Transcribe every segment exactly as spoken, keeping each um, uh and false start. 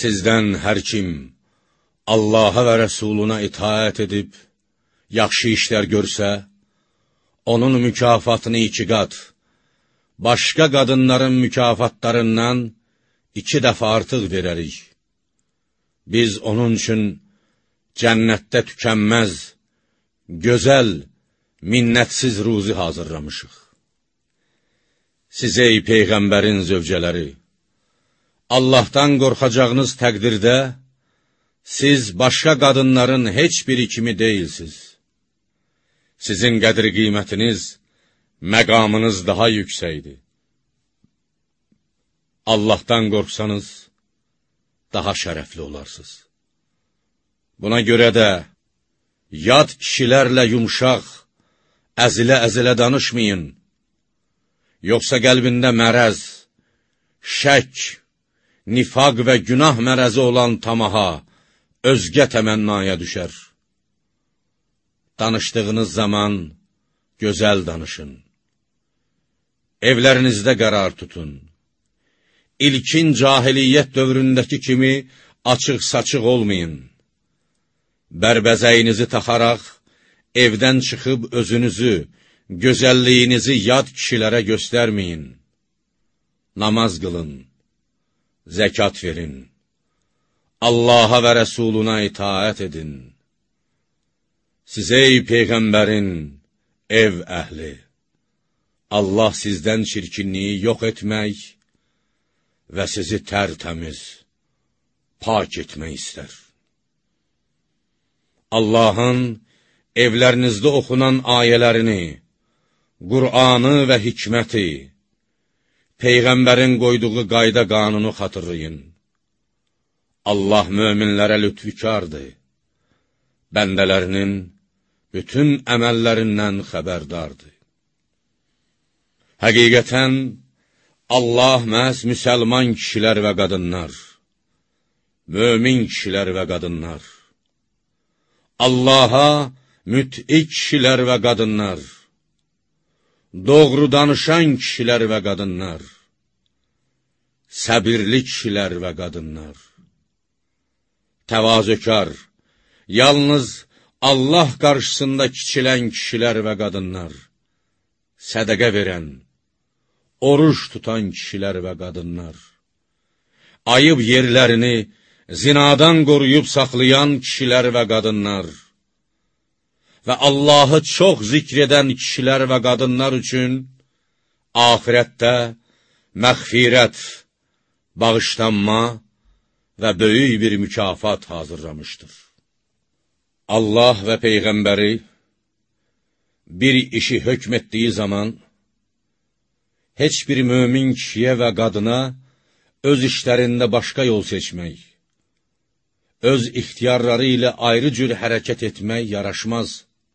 Sizdən hər kim Allaha və Rəsuluna itaət edib, yaxşı işlər görsə, onun mükafatını iki qat, başqa qadınların mükafatlarından iki dəfə artıq verərik. Biz onun üçün cənnətdə tükənməz, gözəl, minnətsiz ruzi hazırlamışıq. Siz ey Peyğəmbərin zövcələri, Allahdan qorxacağınız təqdirdə, siz başqa qadınların heç biri kimi deyilsiz. Sizin qədri qiymətiniz, məqamınız daha yüksəkdir. Allahdan qorxsanız, daha şərəfli olarsınız. Buna görə də, yad kişilərlə yumşaq, əzilə-əzilə danışmayın. Yoxsa qəlbində mərəz, şək, nifaq və günah mərəzi olan tamaha, özgə təmənnaya düşər. Danışdığınız zaman gözəl danışın. Evlərinizdə qərar tutun. İlkin cahiliyyət dövründəki kimi açıq-saçıq olmayın. Bərbəzəyinizi taxaraq, evdən çıxıb özünüzü, gözəlliyinizi yad kişilərə göstərməyin. Namaz qılın, zəkat verin, Allaha və Rəsuluna itaət edin. Siz ey Peyğəmbərin ev əhli, Allah sizdən çirkinliyi yox etmək və sizi tərtəmiz, pak etmək istər. Allahın evlərinizdə oxunan ayələrini, Qur'anı və hikməti, Peyğəmbərin qoyduğu qayda qanunu xatırlayın. Allah möminlərə lütfükardır, bəndələrinin bütün əməllərindən xəbərdardır. Həqiqətən, Allah məhz müsəlman kişilər və qadınlar, mömin kişilər və qadınlar, Allaha müt'i kişilər və qadınlar, doğru danışan kişilər və qadınlar, səbirli kişilər və qadınlar, təvazökar, yalnız Allah qarşısında kiçilən kişilər və qadınlar, sədəqə verən, oruç tutan kişilər və qadınlar, ayıb yerlərini zinadan qoruyub saxlayan kişilər və qadınlar və Allahı çox zikr edən kişilər və qadınlar üçün axirətdə məğfirət, bağışlanma və böyük bir mükafat hazırlamışdır. Allah və Peyğəmbəri bir işi hökm etdiyi zaman, heç bir mömin kişiyə və qadına öz işlərində başqa yol seçmək, öz ixtiyarları ilə ayrı cür hərəkət etmək yaraşmaz.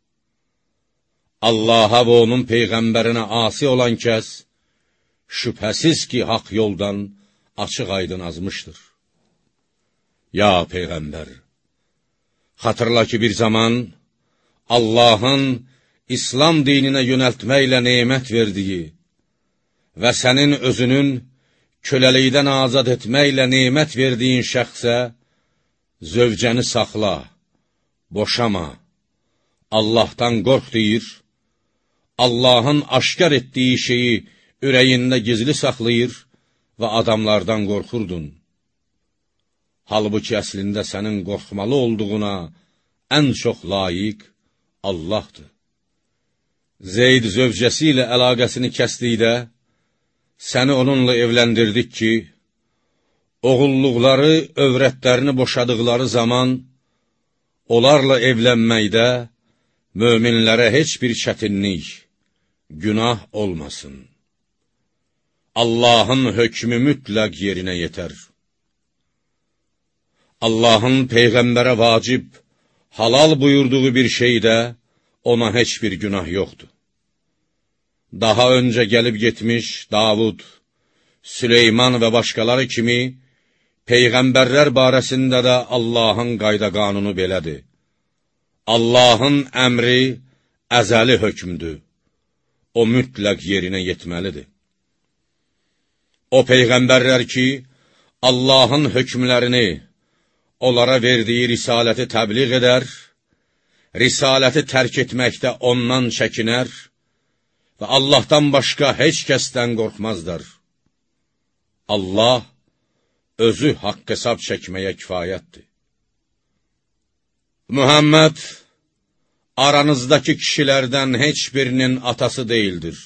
Allaha və onun Peyğəmbərinə asi olan kəs, şübhəsiz ki, haqq yoldan açıq aydın azmışdır. Ya Peyğəmbər, xatırla ki, bir zaman Allahın İslam dininə yönəltməklə nemət verdiyi və sənin özünün köləlikdən azad etməklə nemət verdiyin şəxsə, zövcəni saxla, boşama, Allahdan qorx deyir, Allahın aşkar etdiyi şeyi ürəyində gizli saxlayır və adamlardan qorxurdun. Halbuki əslində sənin qorxmalı olduğuna ən çox layiq Allahdır. Zeyd zövcəsi ilə əlaqəsini kəsdikdə, səni onunla evləndirdik ki, oğulluqları, övrətlərini boşadıqları zaman, onlarla evlənməkdə möminlərə heç bir çətinlik, günah olmasın. Allahın hökmü mütləq yerinə yetər. Allahın Peyğəmbərə vacib, halal buyurduğu bir şeydə ona heç bir günah yoxdur. Daha öncə gəlib getmiş Davud, Süleyman və başqaları kimi Peyğəmbərlər barəsində də Allahın qayda qanunu belədir. Allahın əmri əzəli hökmdür. O mütləq yerinə yetməlidir. O Peyğəmbərlər ki, Allahın hökmlərini, onlara verdiyi risaləti təbliğ edər, risaləti tərk etməkdə ondan çəkinər və Allahdan başqa heç kəsdən qorxmazlar. Allah özü haqq hesab çəkməyə kifayətdir. Muhammed aranızdakı kişilərdən heç birinin atası deyildir.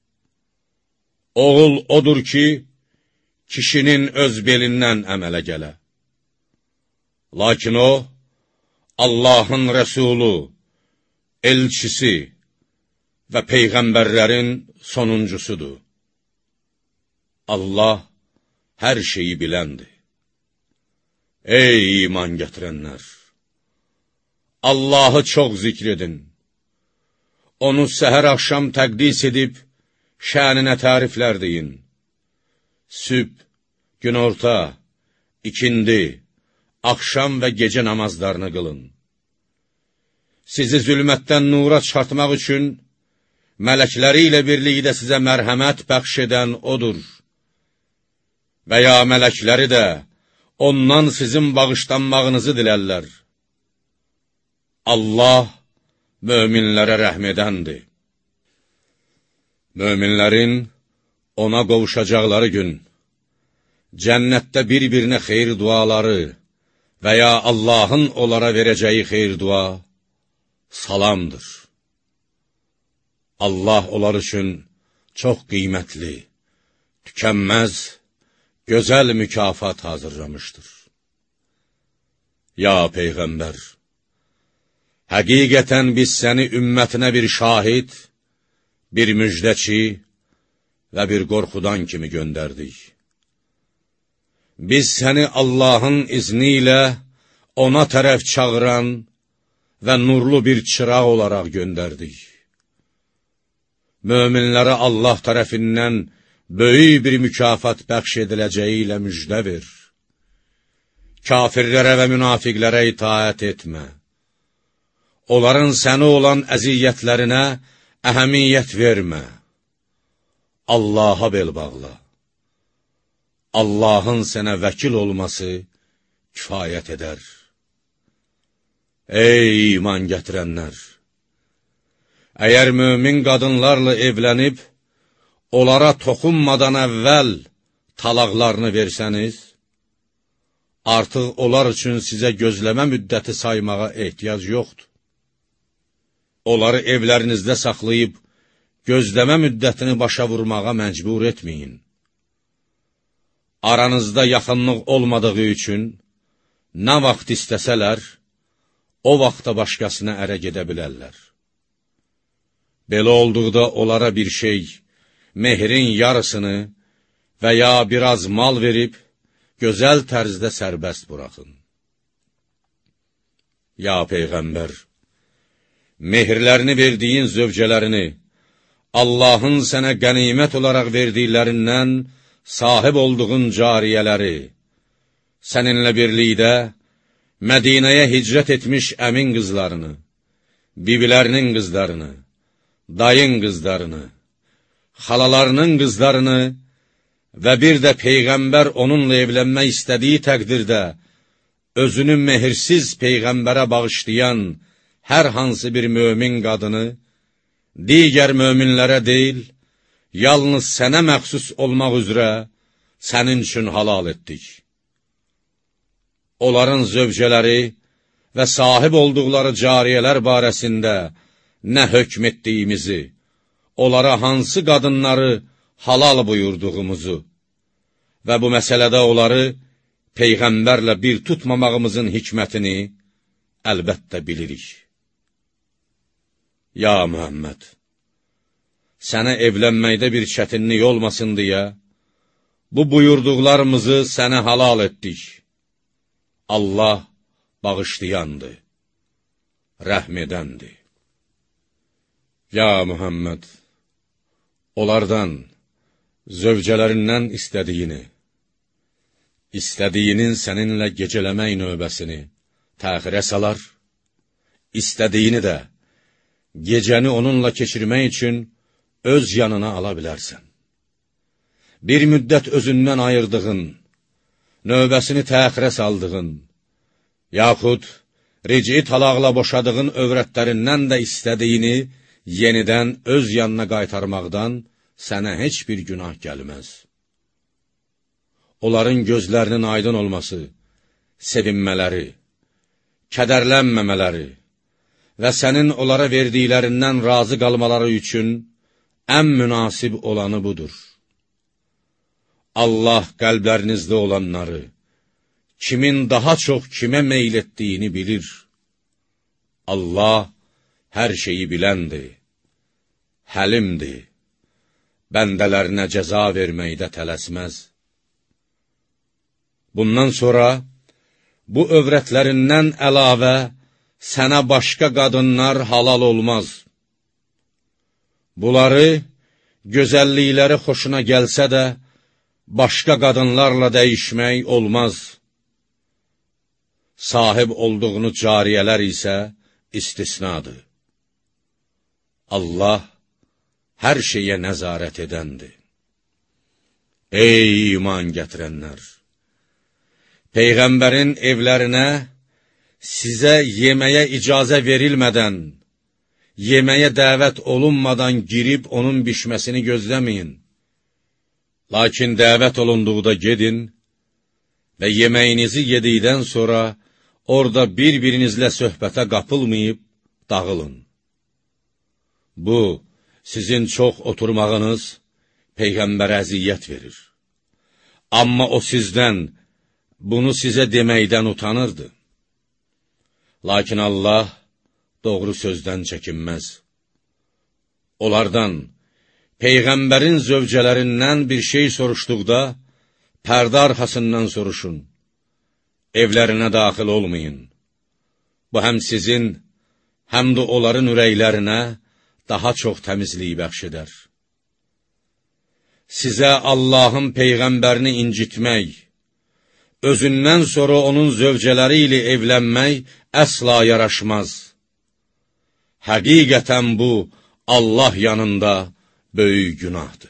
Oğul odur ki, kişinin öz belindən əmələ gələ. Lakin o, Allahın rəsulu, elçisi və peyğəmbərlərin sonuncusudur. Allah hər şeyi biləndir. Ey iman gətirənlər! Allahı çox zikr edin. Onu səhər axşam təqdis edib, şəninə təriflər deyin. Sübh, günorta, ikindi, axşam və gecə namazlarını qılın. Sizi zülmətdən nura çıxartmaq üçün, mələkləri ilə birlikdə sizə mərhəmət bəxş edən odur. Və ya mələkləri də ondan sizin bağışlanmağınızı dilərlər. Allah möminlərə rəhm edəndir. Möminlərin ona qovuşacaqları gün, cənnətdə bir-birinə xeyir duaları və ya Allahın onlara verəcəyi xeyir dua salamdır. Allah onlar üçün çox qiymətli, tükənməz, gözəl mükafat hazırlamışdır. Ya Peyğəmbər! Həqiqətən biz səni ümmətinə bir şahid, bir müjdəçi və bir qorxudan kimi göndərdik. Biz səni Allahın izni ilə ona tərəf çağıran və nurlu bir çıraq olaraq göndərdik. Möminlərə Allah tərəfindən böyük bir mükafat bəxş ediləcəyi ilə müjdə ver. Kafirlərə və münafiqlərə itaət etmə. Onların səni olan əziyyətlərinə əhəmiyyət vermə. Allaha bel bağla. Allahın sənə vəkil olması kifayət edər. Ey iman gətirənlər! Əgər mömin qadınlarla evlənib, onlara toxunmadan əvvəl talaqlarını versəniz, artıq onlar üçün sizə gözləmə müddəti saymağa ehtiyac yoxdur. Onları evlərinizdə saxlayıb, gözləmə müddətini başa vurmağa məcbur etməyin. Aranızda yaxınlıq olmadığı üçün, nə vaxt istəsələr, o vaxtda başqasına ərə gedə bilərlər. Belə olduqda onlara bir şey, mehrin yarısını və ya biraz mal verib, gözəl tərzdə sərbəst buraxın. Ya Peyğəmbər! Mehirlərini verdiyin zövcələrini, Allahın sənə qənimət olaraq verdiklərindən sahib olduğun cariyələri, səninlə birlikdə Mədinəyə hicrət etmiş əmin qızlarını, bibilərinin qızlarını, dayın qızlarını, xalalarının qızlarını və bir də Peyğəmbər onunla evlənmək istədiyi təqdirdə özünü mehirsiz Peyğəmbərə bağışlayan hər hansı bir mömin qadını, digər möminlərə deyil, yalnız sənə məxsus olmaq üzrə sənin üçün halal etdik. Onların zövcələri və sahib olduqları cariyələr barəsində nə hökm etdiyimizi, onlara hansı qadınları halal buyurduğumuzu və bu məsələdə onları Peyğəmbərlə bir tutmamağımızın hikmətini əlbəttə bilirik. Ya Muhammed! Sənə evlənməkdə bir çətinlik olmasın deyə, bu buyurduqlarımızı sənə halal etdik. Allah bağışlayandır, rəhm edəndir. Ya Muhammed! Onlardan, zövcələrindən istədiyini, istədiyinin səninlə gecələmək növbəsini təxirə salar, istədiyini də gecəni onunla keçirmək üçün öz yanına ala bilərsən. Bir müddət özündən ayırdığın növbəsini təxirə saldığın, yaxud rici talaqla boşadığın övrətlərindən də istədiyini yenidən öz yanına qaytarmaqdan sənə heç bir günah gəlməz. Onların gözlərinin aydın olması, sevinmələri, kədərlənməmələri və sənin onlara verdiklərindən razı qalmaları üçün ən münasib olanı budur. Allah qəlblərinizdə olanları, kimin daha çox kimə meyl etdiyini bilir. Allah hər şeyi biləndir, həlimdir, bəndələrinə cəza verməkdə tələsməz. Bundan sonra, bu övrətlərindən əlavə sənə başqa qadınlar halal olmaz. Bunları, gözəllikləri xoşuna gəlsə də, başqa qadınlarla dəyişmək olmaz. Sahib olduğunu cariyələr isə istisnadır. Allah hər şeyə nəzarət edəndir. Ey iman gətirənlər! Peyğəmbərin evlərinə sizə yeməyə icazə verilmədən, yeməyə dəvət olunmadan girib onun bişməsini gözləməyin. Lakin dəvət olunduqda gedin və yeməyinizi yedikdən sonra orada bir-birinizlə söhbətə qapılmayıb dağılın. Bu, sizin çox oturmağınız Peyğəmbərə əziyyət verir. Amma o sizdən, bunu sizə deməkdən utanırdı. Lakin Allah doğru sözdən çəkinməz. Onlardan, Peyğəmbərin zövcələrindən bir şey soruşduqda, pərdə arxasından soruşun. Evlərinə daxil olmayın. Bu, həm sizin, həm də onların ürəklərinə daha çox təmizliyi bəxş edər. Sizə Allahın Peyğəmbərini incitmək, özündən sonra onun zövcələri ilə evlənmək əsla yaraşmaz. Həqiqətən bu, Allah yanında böyük günahdır.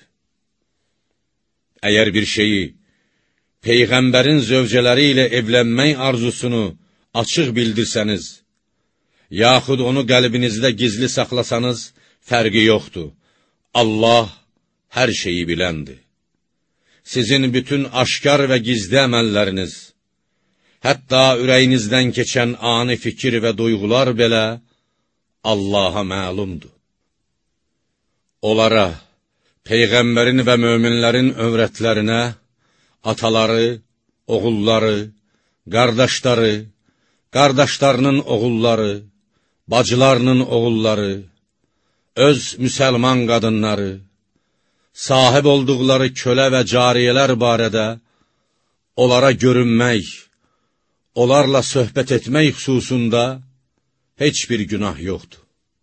Əgər bir şeyi, Peyğəmbərin zövcələri ilə evlənmək arzusunu açıq bildirsəniz, yaxud onu qəlbinizdə gizli saxlasanız, fərqi yoxdur. Allah hər şeyi biləndir. Sizin bütün aşkar və gizli əməlləriniz, hətta ürəyinizdən keçən ani fikir və duyğular belə Allaha məlumdur. Onlara, Peyğəmbərin və möminlərin övrətlərinə, ataları, oğulları, qardaşları, qardaşlarının oğulları, bacılarının oğulları, öz müsəlman qadınları, sahib olduqları kölə və cariyələr barədə onlara görünmək, onlarla söhbət etmək xüsusunda heç bir günah yoxdur.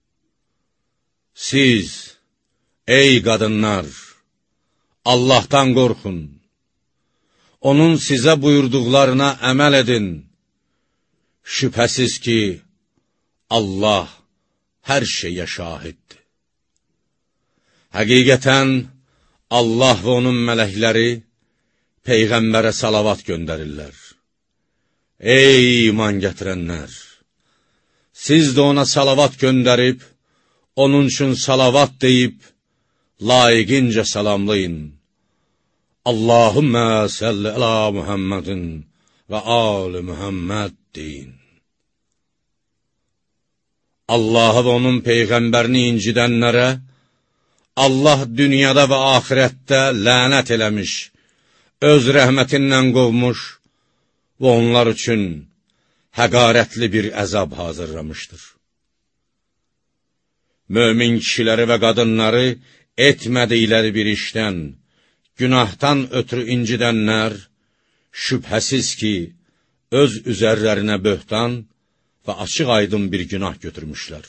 Siz, ey qadınlar, Allahdan qorxun, onun sizə buyurduqlarına əməl edin. Şübhəsiz ki, Allah hər şeyə şahiddir. Həqiqətən, Allah və onun mələkləri Peyğəmbərə salavat göndərirlər. Ey iman gətirənlər! Siz də ona salavat göndərib, onun üçün salavat deyib, layiqincə salamlayın. Allahümmə səlli əla Muhammedin və ali Muhammed deyin. Allahı və onun Peyğəmbərini incidənlərə Allah dünyada və axirətdə lənət eləmiş, öz rəhmətindən qovmuş və onlar üçün həqarətli bir əzab hazırlamışdır. Mömin kişiləri və qadınları etmədikləri bir işdən, günahdan ötürü incidənlər, şübhəsiz ki, öz üzərlərinə böhtan və açıq aydın bir günah götürmüşlər.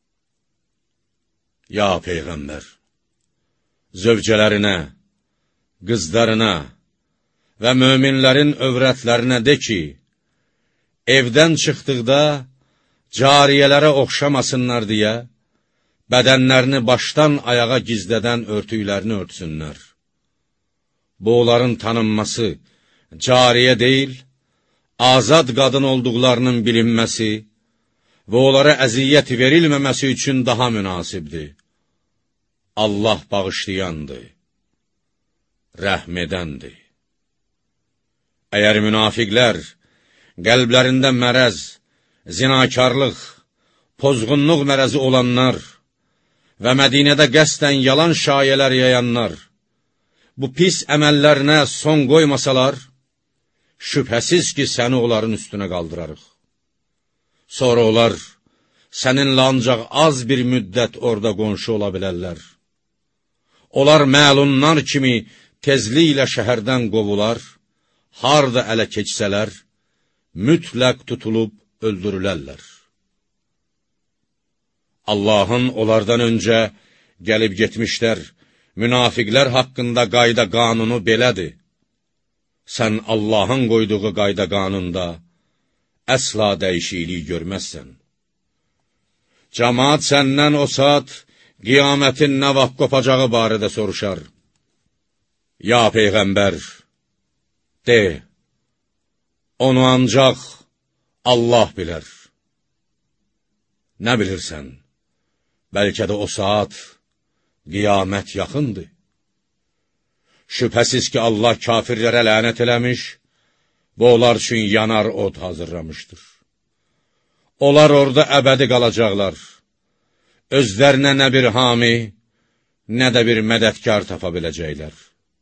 Ya Peyğəmbər! Zövcələrinə, qızlarına və möminlərin övrətlərinə de ki, evdən çıxdıqda cariyələrə oxşamasınlar deyə, bədənlərini başdan ayağa gizlədən örtüklərini örtsünlər. Bu, onların tanınması cariyə deyil, azad qadın olduqlarının bilinməsi və onlara əziyyət verilməməsi üçün daha münasibdir. Allah bağışlayandır, rəhm edəndir. Əgər münafiqlər qəlblərində mərəz, zinakarlıq, pozğunluq mərəzi olanlar və Mədinədə qəsdən yalan şayələr yayanlar bu pis əməllərinə son qoymasalar, şübhəsiz ki, səni onların üstünə qaldırarıq. Sonra onlar səninlə ancaq az bir müddət orada qonşu ola bilərlər. Onlar məlunlar kimi tezliklə şəhərdən qovular, harda ələ keçsələr, mütləq tutulub öldürülərlər. Allahın onlardan öncə gəlib getmişlər, münafiqlər haqqında qayda qanunu belədir. Sən Allahın qoyduğu qayda qanunda əsla dəyişiklik görməzsən. Cəmaat səndən o saat qiyamətin nə vaxt qopacağı barədə soruşar. Ya Peyğəmbər, de, onu ancaq Allah bilər. Nə bilirsən? Bəlkə də o saat qiyamət yaxındır. Şübhəsiz ki, Allah kafirlərə lənət eləmiş və onlar üçün yanar od hazırlamışdır. Onlar orada əbədi qalacaqlar. Özlərinə nə bir hami, nə də bir mədədkar tapa biləcəklər.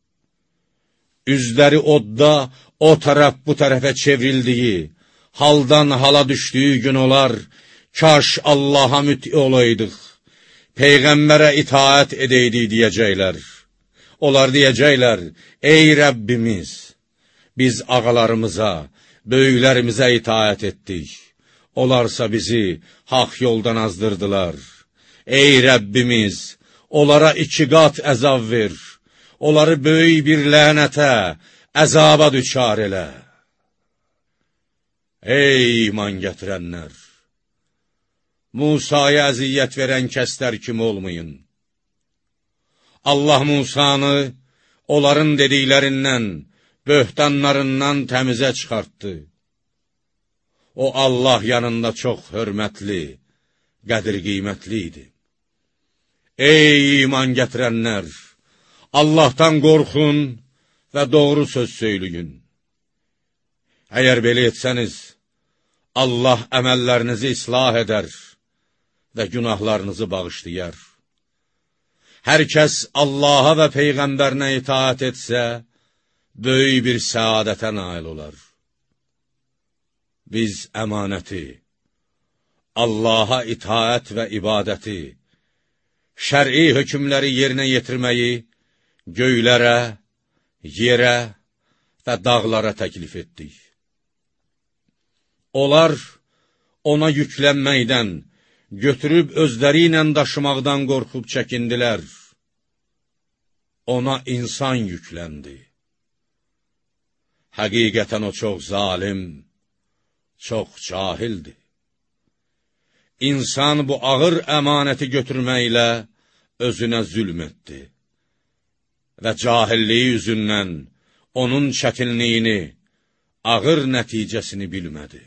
Üzləri odda o tərəf bu tərəfə çevrildiyi, haldan hala düşdüyü gün olar, kaş Allaha müti olaydıq, Peyğəmbərə itaət edəydik deyəcəklər. Onlar deyəcəklər, ey Rəbbimiz, biz ağalarımıza, böyüklərimizə itaət etdik. Onlarsa bizi haq yoldan azdırdılar. Ey Rəbbimiz, onlara iki qat əzab ver. Onları böyük bir lənətə, əzaba düçar elə. Ey iman gətirənlər! Musaya əziyyət verən kəslər kimi olmayın. Allah Musanı onların dediklərindən, böhtanlarından təmizə çıxartdı. O Allah yanında çox hörmətli, qədir-qiymətli idi. Ey iman gətirənlər! Allahdan qorxun və doğru söz söyləyin. Əgər belə etsəniz, Allah əməllərinizi islah edər və günahlarınızı bağışlayar. Hər kəs Allaha və Peyğəmbərinə itaət etsə, böyük bir səadətə nail olar. Biz əmanəti, Allaha itaət və ibadəti, şər'i hökmləri yerinə yetirməyi göylərə, yerə və dağlara təklif etdik. Onlar ona yüklənməkdən, götürüb özləri ilə daşımaqdan qorxub çəkindilər. Ona insan yükləndi. Həqiqətən o çox zalim, çox cahildir. İnsan bu ağır əmanəti götürməklə özünə zülm etdi və cahilliyi üzündən onun çətinliyini, ağır nəticəsini bilmədi.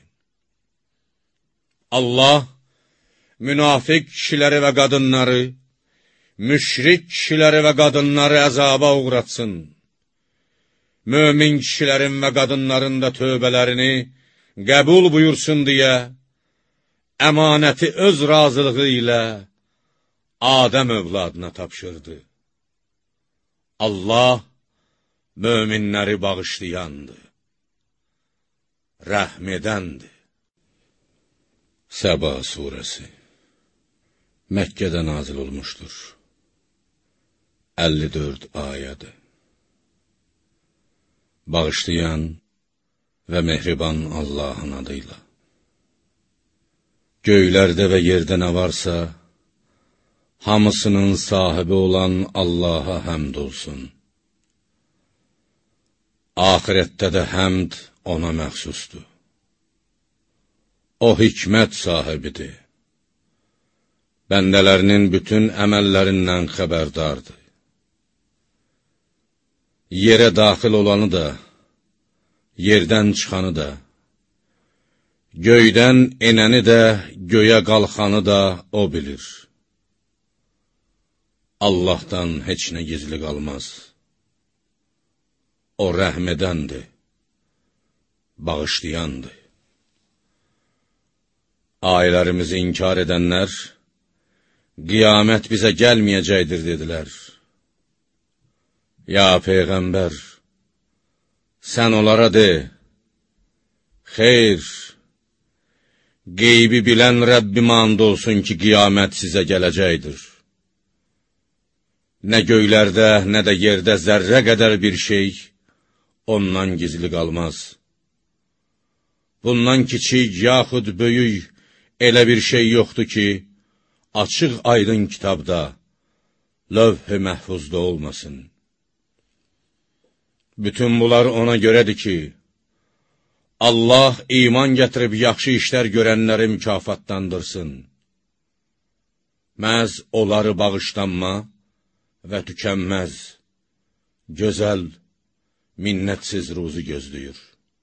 Allah münafiq kişiləri və qadınları, müşrik kişiləri və qadınları əzaba uğratsın. Mömin kişilərin və qadınların da tövbələrini qəbul buyursun deyə, əmanəti öz razılığı ilə Adəm övladına tapşırdı. Allah möminləri bağışlayandır, rəhm edəndir. Səba surəsi Məkkədə nazil olmuşdur. əlli dörd ayədir. Bağışlayan və mehriban Allahın adıyla. Göylərdə və yerdə nə varsa, hamısının sahibi olan Allaha həmd olsun. Ahirətdə də həmd ona məxsusdur. O hikmət sahibidir. Bəndələrinin bütün əməllərindən xəbərdardır. Yerə daxil olanı da, yerdən çıxanı da, göydən enəni də, göyə qalxanı da o bilir. Allahdan heç nə gizli qalmaz. O rəhm edəndir, bağışlayandır. Ayələrimizi inkar edənlər, qiyamət bizə gəlməyəcəkdir, dedilər. Ya Peyğəmbər, sən onlara de, xeyr, qeybi bilən Rəbbim and olsun ki, qiyamət sizə gələcəkdir. Nə göylərdə, nə də yerdə zərrə qədər bir şey ondan gizli qalmaz. Bundan kiçik, yaxud böyük elə bir şey yoxdur ki, açıq aydın kitabda, lövh-i məhfuzda olmasın. Bütün bunlar ona görədir ki, Allah iman gətirib yaxşı işlər görənləri mükafatlandırsın. Məhz onları bağışlanma və tükənməz, gözəl, minnətsiz ruzu gözləyir.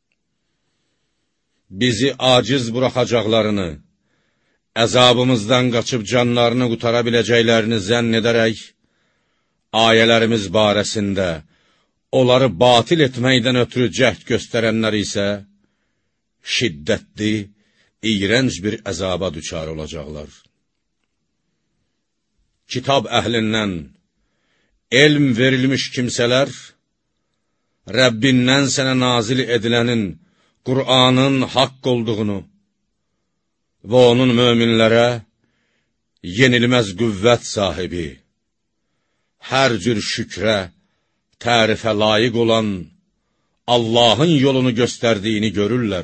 Bizi aciz buraxacaqlarını, əzabımızdan qaçıb canlarını qutara biləcəklərini zənn edərək, ayələrimiz barəsində onları batil etməkdən ötürü cəhd göstərənlər isə şiddətli, iyrənc bir əzaba düçar olacaqlar. Kitab əhlindən elm verilmiş kimsələr, Rəbbindən sənə nazil edilənin, Qur'anın haqq olduğunu və onun möminlərə yenilməz qüvvət sahibi, hər cür şükrə, tərifə layiq olan Allahın yolunu göstərdiyini görürlər.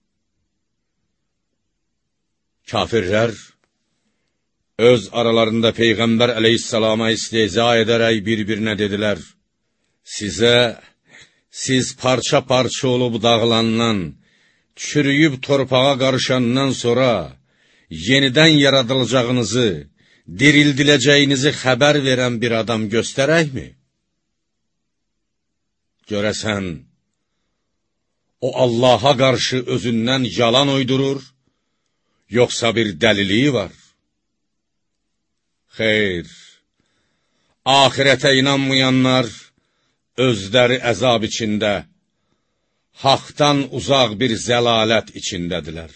Kafirlər öz aralarında Peyğəmbər əleyhissalama istehza edərək bir-birinə dedilər, sizə, siz parça-parça olub dağılandan, çürüyüb torpağa qarışandan sonra yenidən yaradılacağınızı, dirildiləcəyinizi xəbər verən bir adam göstərəkmi? Görəsən, o Allaha qarşı özündən yalan uydurur, yoxsa bir dəliliyi var? Xeyr, axirətə inanmayanlar özləri əzab içində, haqdan uzaq bir zəlalət içindədirlər.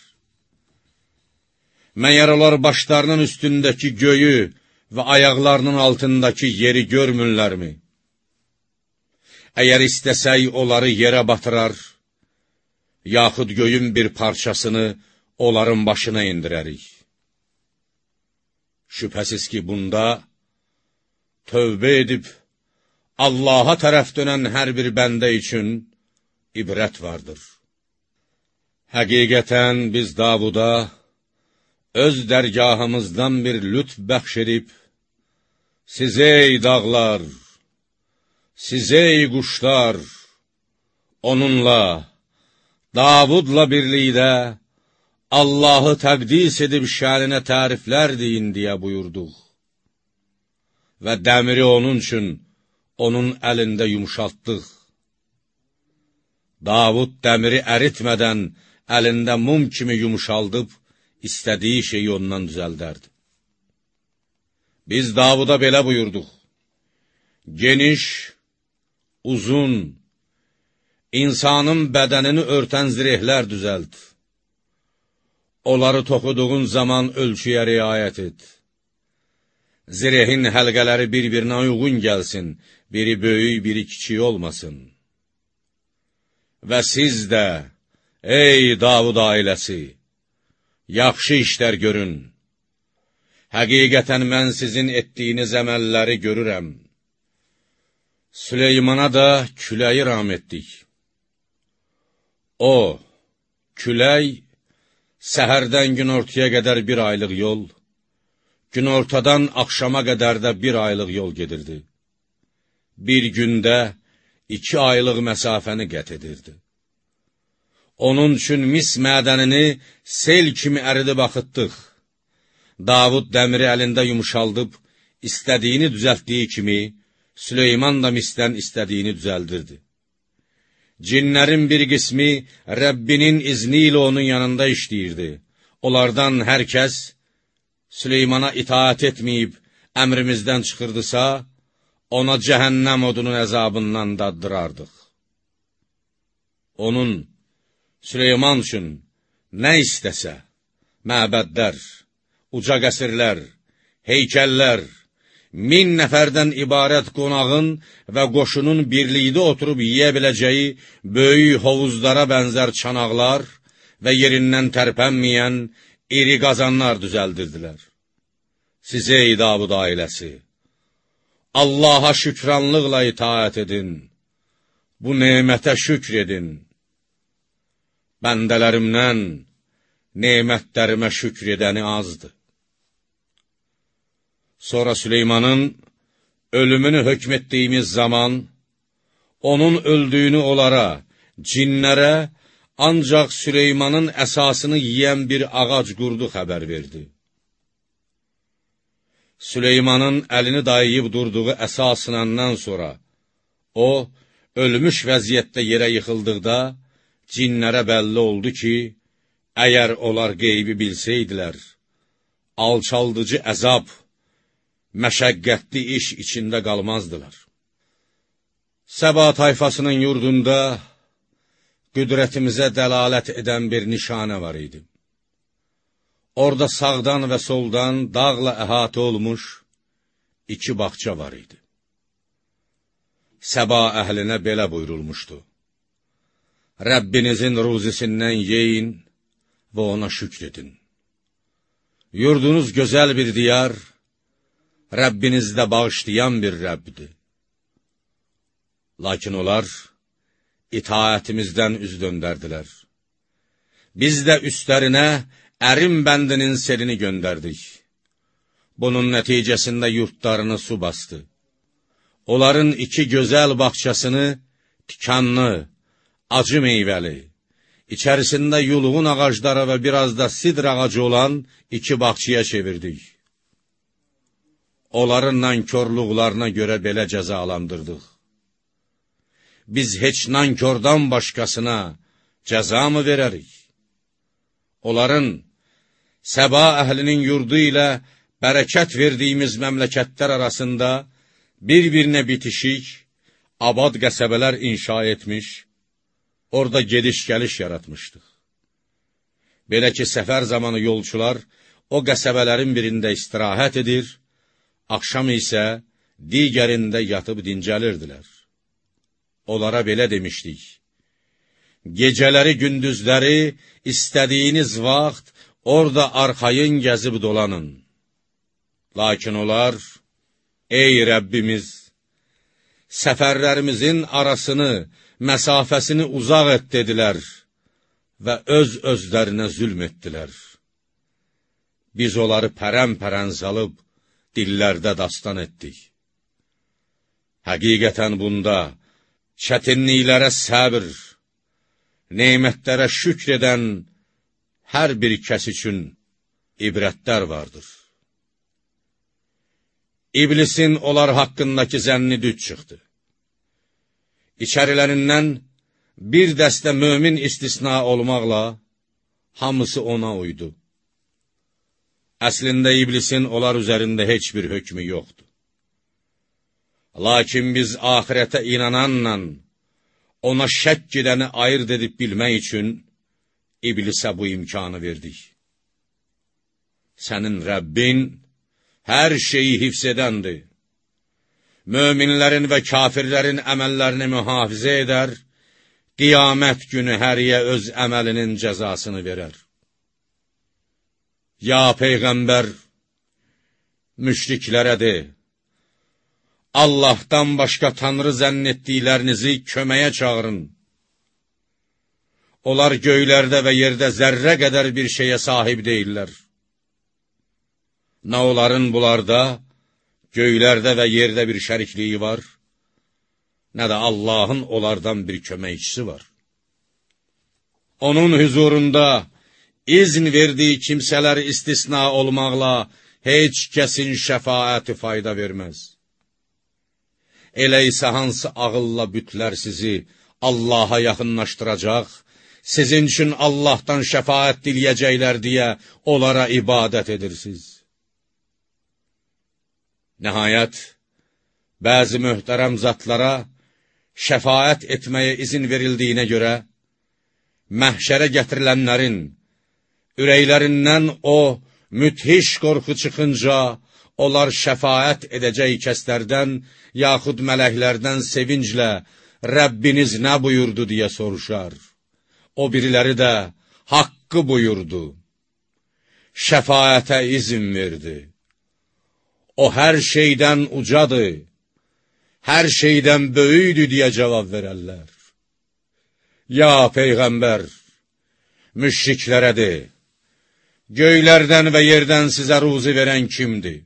Məyər onlar başlarının üstündəki göyü və ayaqlarının altındakı yeri görmürlərmi? Əgər istəsək onları yerə batırar, yaxud göyün bir parçasını onların başına indirərik. Şübhəsiz ki, bunda tövbə edib, Allaha tərəf dönən hər bir bəndə üçün ibrət vardır. Həqiqətən biz Davuda öz dərgahımızdan bir lütf bəxş edib, siz ey dağlar, siz ey quşlar, onunla, Davudla birlikdə Allahı təqdis edib şəninə təriflər deyin deyə buyurduq. Və dəmiri onun üçün onun əlində yumuşaltdıq. Davud dəmiri əritmədən əlində mum kimi yumuşaldıb, istədiyi şeyi ondan düzəldərdi. Biz Davuda belə buyurduq, geniş, uzun, insanın bədənini örtən zirehlər düzəld. Onları toxuduğun zaman ölçüyə riayət et. Zirehin həlqələri bir-birinə uyğun gəlsin, biri böyük, biri kiçik olmasın. Və siz də, ey Davud ailəsi, yaxşı işlər görün. Həqiqətən mən sizin etdiyiniz əməlləri görürəm. Süleymana da küləyi ram etdik. O, külək, səhərdən günortaya qədər bir aylıq yol, günortadan axşama qədər də bir aylıq yol gedirdi. Bir gündə iki aylıq məsafəni qət edirdi. Onun üçün mis mədənini sel kimi əridib axıtdıq. Davud dəmiri əlində yumuşaldıb, istədiyini düzəltdiyi kimi, Süleyman da misdən istədiyini düzəldirdi. cinlərin bir qismi Rəbbinin izni ilə onun yanında işləyirdi. Onlardan hər kəs Süleymana itaət etməyib əmrimizdən çıxırdısa, ona cəhənnəm odunun əzabından daddırardıq. Onun, Süleyman üçün nə istəsə, məbədlər, uca qəsrlər, heykəllər, min nəfərdən ibarət qonağın və qoşunun birlikdə oturub yiyə biləcəyi böyük hovuzlara bənzər çanaqlar və yerindən tərpənməyən iri qazanlar düzəldirdilər. Sizə ey Davud ailəsi, Allaha şükranlıqla itaət edin, bu nemətə şükr edin. Bəndələrimdən nemətlərimə şükr edəni azdır. Sonra Süleymanın ölümünü hökm etdiyimiz zaman, onun öldüyünü onlara, cinlərə, ancaq Süleymanın əsasını yiyən bir ağac qurdu xəbər verdi. Süleymanın əlini dayayıb durduğu əsasınandan sonra, o, ölmüş vəziyyətdə yerə yıxıldıqda, cinlərə bəlli oldu ki, əgər onlar qeybi bilsəydilər, alçaldıcı əzab, məşəqqətli iş içində qalmazdılar. Səba tayfasının yurdunda qüdrətimizə dəlalət edən bir nişanə var idi. Orada sağdan və soldan dağla əhatə olmuş iki bağça var idi. Səba əhlinə belə buyurulmuşdu: Rəbbinizin ruzisindən yeyin və ona şükr edin. Yurdunuz gözəl bir diyar, Rəbbinizdə bağışlayan bir Rəbbidir. Lakin onlar itaətimizdən üz döndərdilər. Biz də üstlərinə ərin bəndinin selini göndərdik. Bunun nəticəsində yurtlarını su bastı. Onların iki gözəl bağçasını tikanlı, acı meyvəli, içərisində yulğun ağacları və biraz da sidr ağacı olan iki bağçaya çevirdik. Onların nankorluqlarına görə belə cəzalandırdıq. Biz heç nankordan başqasına cəza mı verərik? Onların, Səba əhlinin yurdu ilə bərəkət verdiyimiz məmləkətlər arasında bir-birinə bitişik, abad qəsəbələr inşa etmiş, orada gediş-gəliş yaratmışdıq. Belə ki, səfər zamanı yolçular o qəsəbələrin birində istirahət edir, axşam isə digərində yatıb dincəlirdilər. Onlara belə demişdik: gecələri, gündüzləri istədiyiniz vaxt orada arxayın gəzib dolanın. Lakin onlar, ey Rəbbimiz, səfərlərimizin arasını, məsafəsini uzaq et dedilər və öz-özlərinə zülm etdilər. Biz onları pərən-pərən salıb, dillərdə dastan etdik. Həqiqətən bunda çətinliklərə səbr, nemətlərə şükr edən hər bir kəs üçün ibrətlər vardır. İblisin onlar haqqındakı zənni düz çıxdı. İçərilərindən bir dəstə mömin istisna olmaqla hamısı ona uydu. Əslində iblisin onlar üzərində heç bir hökmü yoxdur. Lakin biz ahirətə inananla ona şək edəni ayırt edib bilmək üçün iblisə bu imkanı verdik. Sənin Rəbbin hər şeyi hifz edəndir. Möminlərin və kafirlərin əməllərini mühafizə edər, qiyamət günü həriyə öz əməlinin cəzasını verər. Ya Peyğəmbər, müşriklərə de, Allahdan başqa Tanrı zənn etdiklərinizi köməyə çağırın. Onlar göylərdə və yerdə zərrə qədər bir şeyə sahib deyirlər. Nə onların bunlarda, göylərdə və yerdə bir şərikliyi var, nə də Allahın onlardan bir köməkçisi var. Onun huzurunda izn verdiyi kimsələr istisna olmaqla heç kəsin şəfaəti fayda verməz. Elə isə hansı ağılla bütlər sizi Allaha yaxınlaşdıracaq, sizin üçün Allahdan şəfaət diləyəcəklər deyə onlara ibadət edirsiniz. Nəhayət, bəzi möhtərəm zatlara şəfaət etməyə izin verildiyinə görə, məhşərə gətirilənlərin, ürəklərindən o müthiş qorxu çıxınca, onlar şəfaət edəcək kəslərdən, yaxud mələklərdən sevinclə, Rəbbiniz nə buyurdu deyə soruşar. O biriləri də haqqı buyurdu, şəfaətə izin verdi. O hər şeydən ucadır, hər şeydən böyüdür deyə cavab verərlər. Ya Peyğəmbər, müşriklərə de, göylərdən və yerdən sizə ruzi verən kimdir?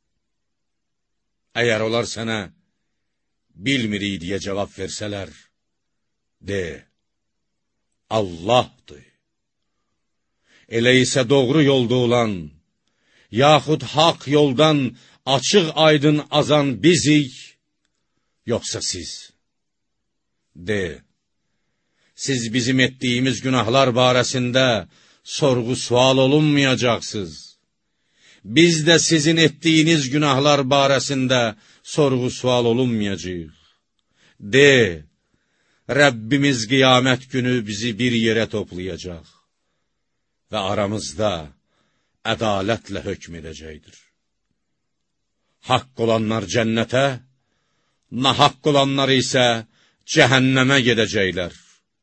Əgər onlar sənə bilmirik deyə cavab versələr, de, Allahdır. Elə isə doğru yolda olan, yaxud haqq yoldan açıq aydın azan bizik, yoxsa siz? De, siz bizim etdiyimiz günahlar barəsində sorğu-sual olunmayacaqsınız. Biz də sizin etdiyiniz günahlar barəsində sorğu-sual olunmayacaq. De, Rəbbimiz qiyamət günü bizi bir yerə toplayacaq və aramızda ədalətlə hökm edəcəkdir. Haqq olanlar cənnətə, nahaqq olanlar isə cəhənnəmə gedəcəklər.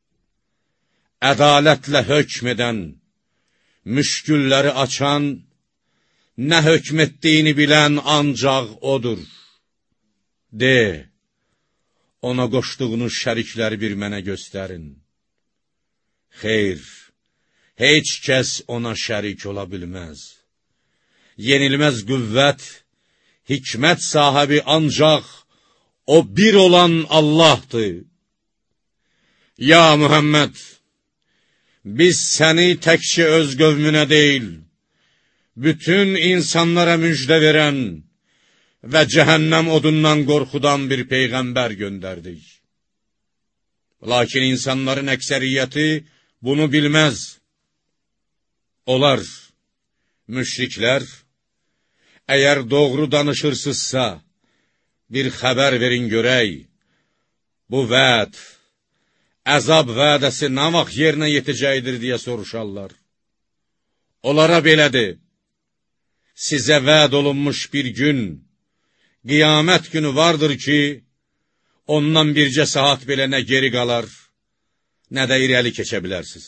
Ədalətlə hökm edən, müşkülləri açan, nə hökm etdiyini bilən ancaq odur. De, ona qoşduğunuz şərikləri bir mənə göstərin. Xeyr, heç kəs ona şərik ola bilməz. Yenilməz qüvvət, hikmət sahibi ancaq o bir olan Allahdır. Ya Muhammed, biz səni təkcə öz qövmünə deyil, bütün insanlara müjdə verən və cəhənnəm odundan qorxudan bir Peyğəmbər göndərdik. Lakin insanların əksəriyyəti bunu bilməz. Onlar, müşriklər, əgər doğru danışırsızsa, bir xəbər verin görək, bu vəd, əzab vədəsi nə vaxt yerinə yetəcəkdir deyə soruşarlar. Onlara belədir, sizə vəd olunmuş bir gün, qiyamət günü vardır ki, ondan bircə saat belə nə geri qalar, nə də irəli keçə bilərsiniz.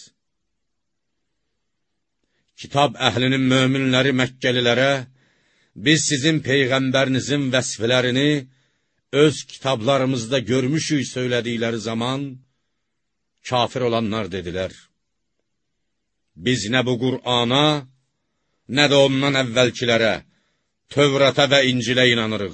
Kitab əhlinin möminləri Məkkəlilərə, biz sizin Peyğəmbərinizin vəsfələrini öz kitablarımızda görmüşük söylədikləri zaman, kafir olanlar dedilər, biz nə bu Qur'ana, nə də ondan əvvəlkilərə, Tövrata və İncilə inanırıq.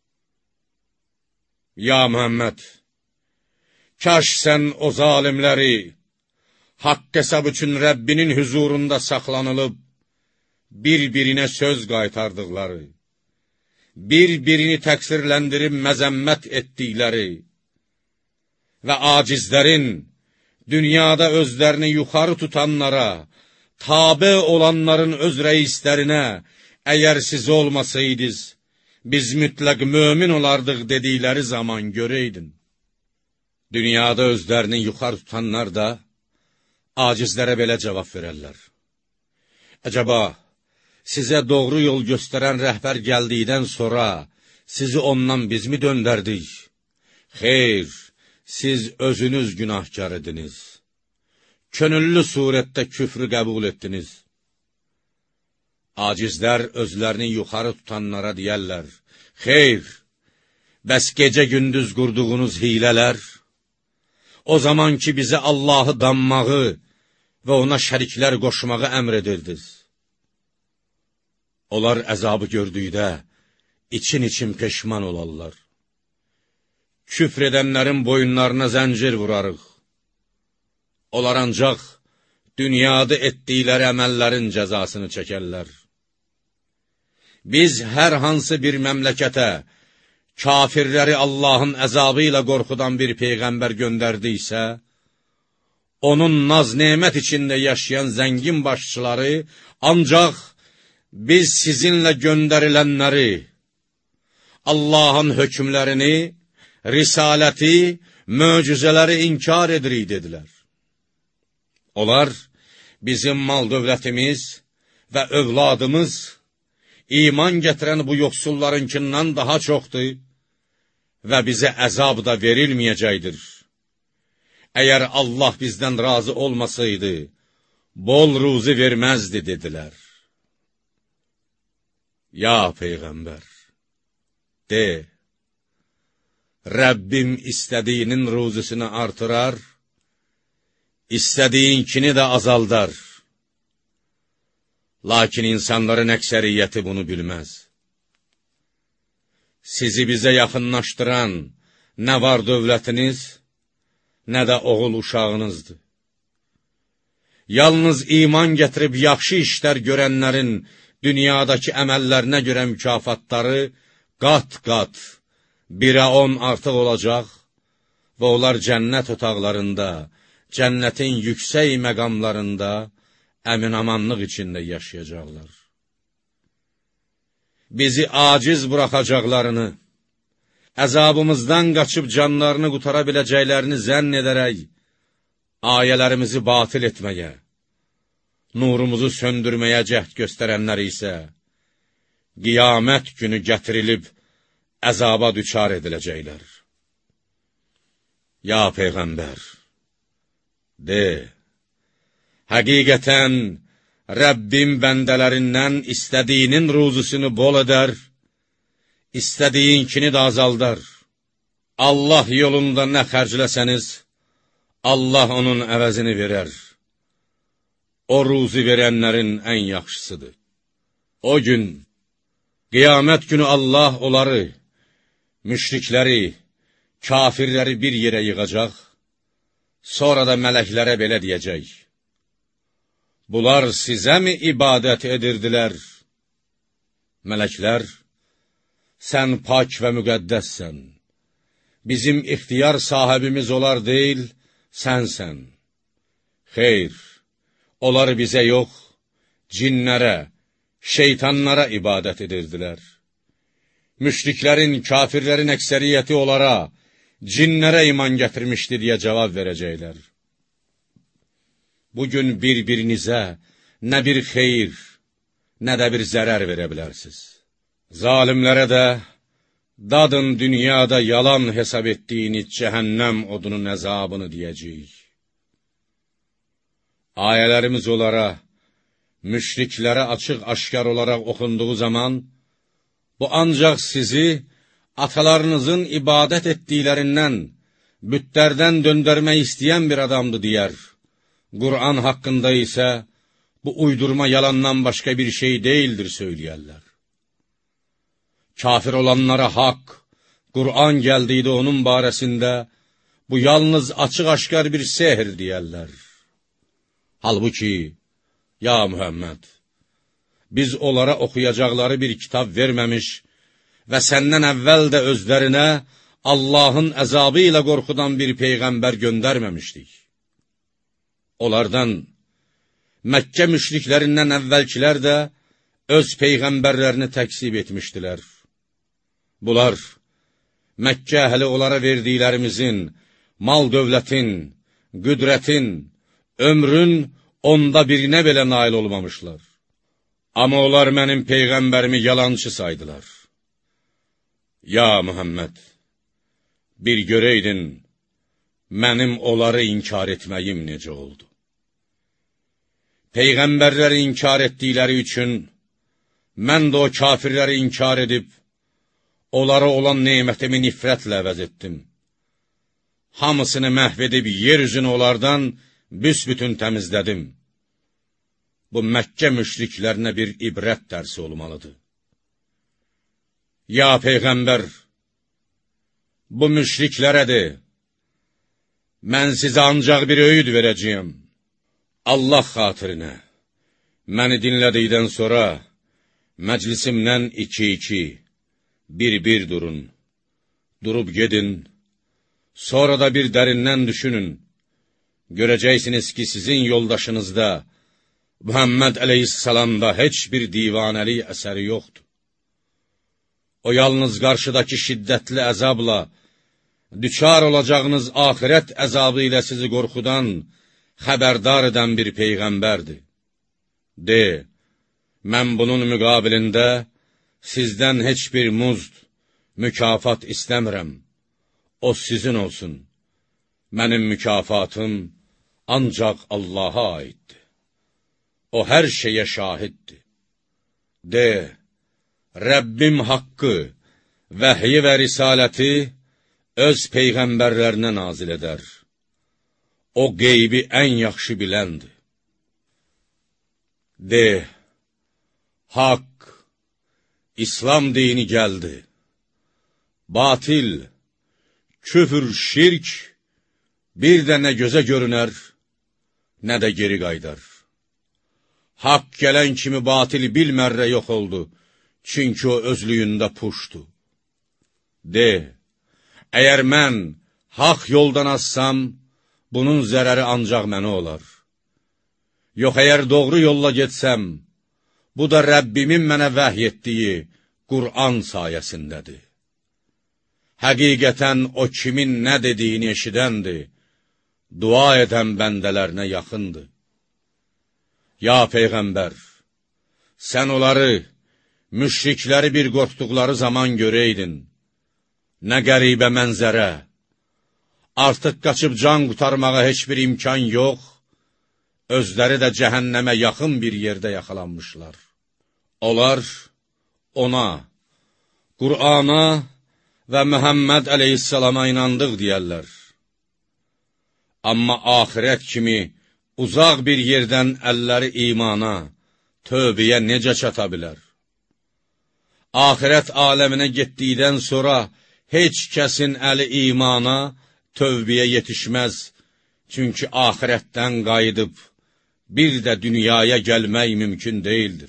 Ya Muhammed, kaş sən o zalimləri, haqq hesab üçün Rəbbinin hüzurunda saxlanılıb, bir-birinə söz qaytardıqları, bir-birini təqsirləndirib məzəmmət etdikləri və acizlərin, dünyada özlərini yuxarı tutanlara, tabe olanların öz rəislərinə, əgər siz olmasaydınız, biz mütləq mömin olardıq dedikləri zaman görəydin. Dünyada özlərini yuxarı tutanlar da, acizlərə belə cavab verərlər. Əcəba, sizə doğru yol göstərən rəhbər gəldikdən sonra, sizi ondan biz mi döndərdik? Xeyr, siz özünüz günahkar ediniz. Könüllü surətdə küfrü qəbul etdiniz. Acizlər özlərini yuxarı tutanlara deyərlər, xeyr, bəs gecə-gündüz qurduğunuz hilələr, o zaman ki bizə Allahı danmağı və ona şəriklər qoşmağı əmr edirdiniz. Onlar əzabı gördükdə, için-için peşman olarlar. Küfr edənlərin boyunlarına zəncir vurarıq. Onlar ancaq dünyada etdikləri əməllərin cəzasını çəkərlər. Biz hər hansı bir məmləkətə kafirləri Allahın əzabı ilə qorxudan bir peyğəmbər göndərdiysə, onun naz-nemət içində yaşayan zəngin başçıları ancaq biz sizinlə göndərilənləri, Allahın hökmlərini, risaləti, möcüzələri inkar edirik, dedilər. Onlar bizim mal dövlətimiz və övladımız iman gətirən bu yoxsullarınkindən daha çoxdur və bizə əzab da verilməyəcəkdir. Əgər Allah bizdən razı olmasaydı, bol ruzi verməzdi, dedilər. Ya Peyğəmbər, de, Rəbbim istədiyinin ruzisini artırar, istədiyinkini də azaldar. Lakin insanların əksəriyyəti bunu bilməz. Sizi bizə yaxınlaşdıran nə var dövlətiniz, nə də oğul uşağınızdır. Yalnız iman gətirib yaxşı işlər görənlərin dünyadakı əməllərinə görə mükafatları qat-qat, birə on artıq olacaq və onlar cənnət otaqlarında, cənnətin yüksək məqamlarında əmin-amanlıq içində yaşayacaqlar. Bizi aciz buraxacaqlarını, əzabımızdan qaçıb canlarını qutara biləcəklərini zənn edərək, ayələrimizi batil etməyə, nurumuzu söndürməyə cəhd göstərənlər isə, qiyamət günü gətirilib, əzaba düçar ediləcəklər. Ya Peyğəmbər, de, həqiqətən Rəbbim bəndələrindən istədiyinin ruzusunu bol edər, istədiyinkini də azaldar. Allah yolunda nə xərcləsəniz, Allah onun əvəzini verər. O ruzi verənlərin ən yaxşısıdır. O gün, qiyamət günü Allah onları, müşrikləri, kafirləri bir yerə yığacaq, sonra da mələklərə belə deyəcək: bunlar sizə mi ibadət edirdilər? Mələklər, sən pak və müqəddəssən, bizim ixtiyar sahibimiz olar deyil, sənsən. Xeyr, onlar bizə yox, cinlərə, şeytanlara ibadət edirdilər. Müşriklərin, kafirlərin əksəriyyəti onlara, cinlərə iman gətirmişdi deyə cavab verəcəklər. Bugün bir-birinizə nə bir xeyir, nə də bir zərər verə bilərsiniz. Zalimlərə də, dadın dünyada yalan hesab etdiyiniz cəhənnəm odunun əzabını deyəcəyik. Ayələrimiz onlara, müşriklərə açıq-aşkar olaraq oxunduğu zaman, bu ancaq sizi atalarınızın ibadət etdiklərindən, bütlərdən döndərmək istəyən bir adamdır deyər. Qur'an haqqında isə bu uydurma yalandan başqa bir şey deyildir söyləyərlər. Kafir olanlara haqq, Qur'an gəldiydi onun barəsində, bu yalnız açıq-aşkar bir sehr deyərlər. Halbuki, ya Muhammed, biz onlara oxuyacaqları bir kitab verməmiş və səndən əvvəl də özlərinə Allahın əzabı ilə qorxudan bir peyğəmbər göndərməmişdik. Onlardan, Məkkə müşriklərindən əvvəlkilər də öz peyğəmbərlərini təksib etmişdilər. Bunlar, Məkkə əhli onlara verdiklərimizin, mal dövlətin, qüdrətin, ömrün onda birinə belə nail olmamışlar. Amma onlar mənim peyğəmbərimi yalancı saydılar. Ya Muhammed, bir görəydin, mənim onları inkar etməyim necə oldu? Peyğəmbərləri inkar etdikləri üçün, mən də o kafirləri inkar edib, onlara olan neymətimi nifrətlə əvəz etdim. Hamısını məhv edib, yer üzünü onlardan büsbütün təmizlədim. Bu Məkkə müşriklərinə bir ibrət dərsi olmalıdır. Ya Peyğəmbər, bu müşriklərə de, mən sizə ancaq bir öyüd verəcəyəm. Allah xatirinə, məni dinlədikdən sonra, məclisimdən iki-iki, bir-bir durun Durub gedin, sonra da bir dərindən düşünün. Görəcəksiniz ki, sizin yoldaşınızda, Muhammed əleyhissalamda heç bir divanəlik əsəri yoxdur. O, yalnız qarşıdakı şiddətli əzabla, düçar olacağınız axirət əzabı ilə sizi qorxudan, xəbərdar edən bir peyğəmbərdir. De, mən bunun müqabilində sizdən heç bir muzd, mükafat istəmirəm. O sizin olsun. Mənim mükafatım ancaq Allaha aiddir. O hər şeyə şahiddir. De, Rəbbim haqqı, vəhyi və risaləti öz peyğəmbərlərinə nazil edər. O qeybi ən yaxşı biləndir. De, haqq, İslam dini gəldi. Batil, küfür, şirk, bir də nə gözə görünər, nə də geri qaydar. Haqq gələn kimi batil bilmərrə yox oldu, çünki o özlüyündə puşdu. De, əgər mən haqq yoldan azsam, bunun zərəri ancaq mənə olar. Yox, əgər doğru yolla getsəm, bu da Rəbbimin mənə vəhy etdiyi Qur'an sayəsindədir. Həqiqətən o kimin nə dediyini eşidəndir, dua edən bəndələrinə yaxındır. Ya Peyğəmbər, sən onları, müşrikləri bir qorxduqları zaman görəydin, nə qəribə mənzərə, artıq qaçıb can qutarmağa heç bir imkan yox, özləri də cəhənnəmə yaxın bir yerdə yaxalanmışlar. Onlar ona, Qur'ana və Məhəmməd əleyhissalama inandıq deyərlər. Amma axirət kimi uzaq bir yerdən əlləri imana, tövbəyə necə çata bilər? Axirət aləminə getdikdən sonra heç kəsin əli imana, tövbəyə yetişməz, çünki axirətdən qayıdıb, bir də dünyaya gəlmək mümkün deyildir.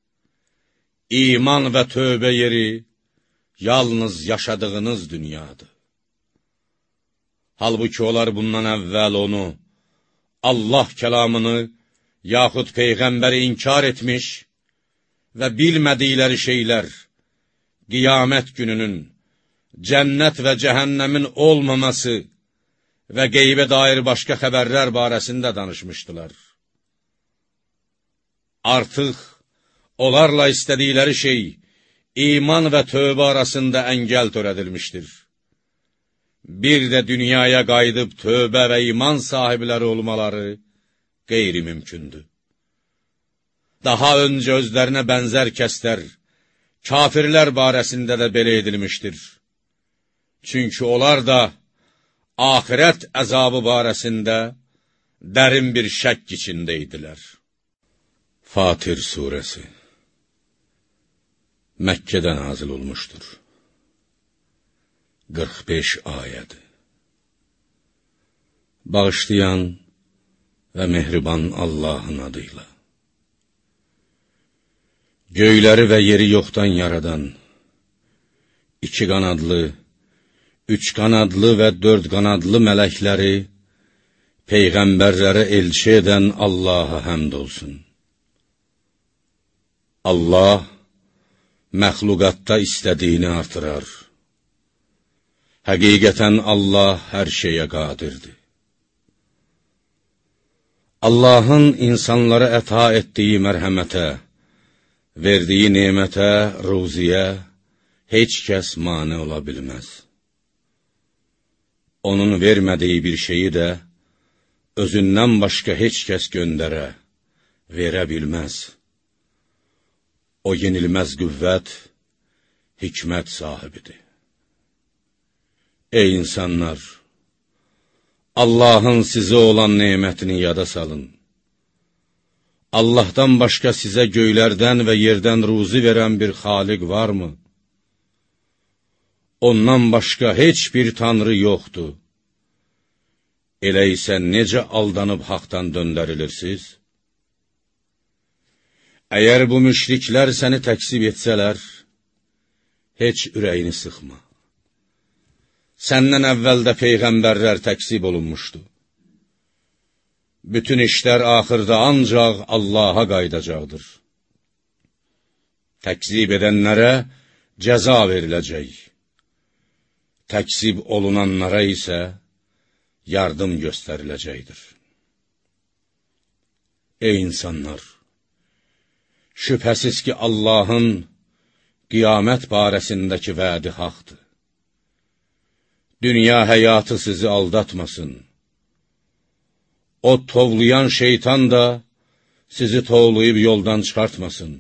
İman və tövbə yeri yalnız yaşadığınız dünyadır. Halbuki onlar bundan əvvəl onu, Allah kəlamını, yaxud Peyğəmbəri inkar etmiş və bilmədikləri şeylər, qiyamət gününün, cənnət və cəhənnəmin olmaması və qeybə dair başqa xəbərlər barəsində danışmışdılar. Artıq onlarla istədikləri şey, iman və tövbə arasında əngəl törədilmişdir. Bir də dünyaya qayıdıb tövbə və iman sahibləri olmaları qeyri-mümkündür. Daha öncə özlərinə bənzər kəslər, kafirlər barəsində də belə edilmişdir. Çünki onlar da axirət əzabı barəsində dərin bir şəkk içində idilər. Fatir surəsi Məkkədə nazil olmuşdur. qırx beş ayədir. Bağışlayan və mehriban Allahın adıyla. Göyləri və yeri yoxdan yaradan, iki qanadlı, üç qanadlı və dörd qanadlı mələkləri, peyğəmbərlərə elçi edən Allaha həmd olsun. Allah, məxluqatda istədiyini artırar. Həqiqətən Allah hər şeyə qadirdir. Allahın insanlara əta etdiyi mərhəmətə, verdiyi nemətə, ruziyə heç kəs mane ola bilməz. Onun vermədiyi bir şeyi də özündən başqa heç kəs göndərə, verə bilməz. O yenilməz qüvvət, hikmət sahibidir. Ey insanlar! Allahın sizə olan nemətini yada salın. Allahdan başqa sizə göylərdən və yerdən ruzi verən bir xaliq varmı? Ondan başqa heç bir tanrı yoxdur. Elə isə necə aldanıb haqdan döndərilirsiniz? Əgər bu müşriklər səni təksib etsələr, heç ürəyini sıxma. səndən əvvəldə peyğəmbərlər təksib olunmuşdu. Bütün işlər axırda ancaq Allaha qaydacaqdır. Təksib edənlərə cəza veriləcək. Təksib olunanlara isə yardım göstəriləcəkdir. Ey insanlar! Şübhəsiz ki, Allahın qiyamət barəsindəki vədi haqdır. Dünya həyatı sizi aldatmasın. O tovlayan şeytan da sizi tovlayıb yoldan çıxartmasın.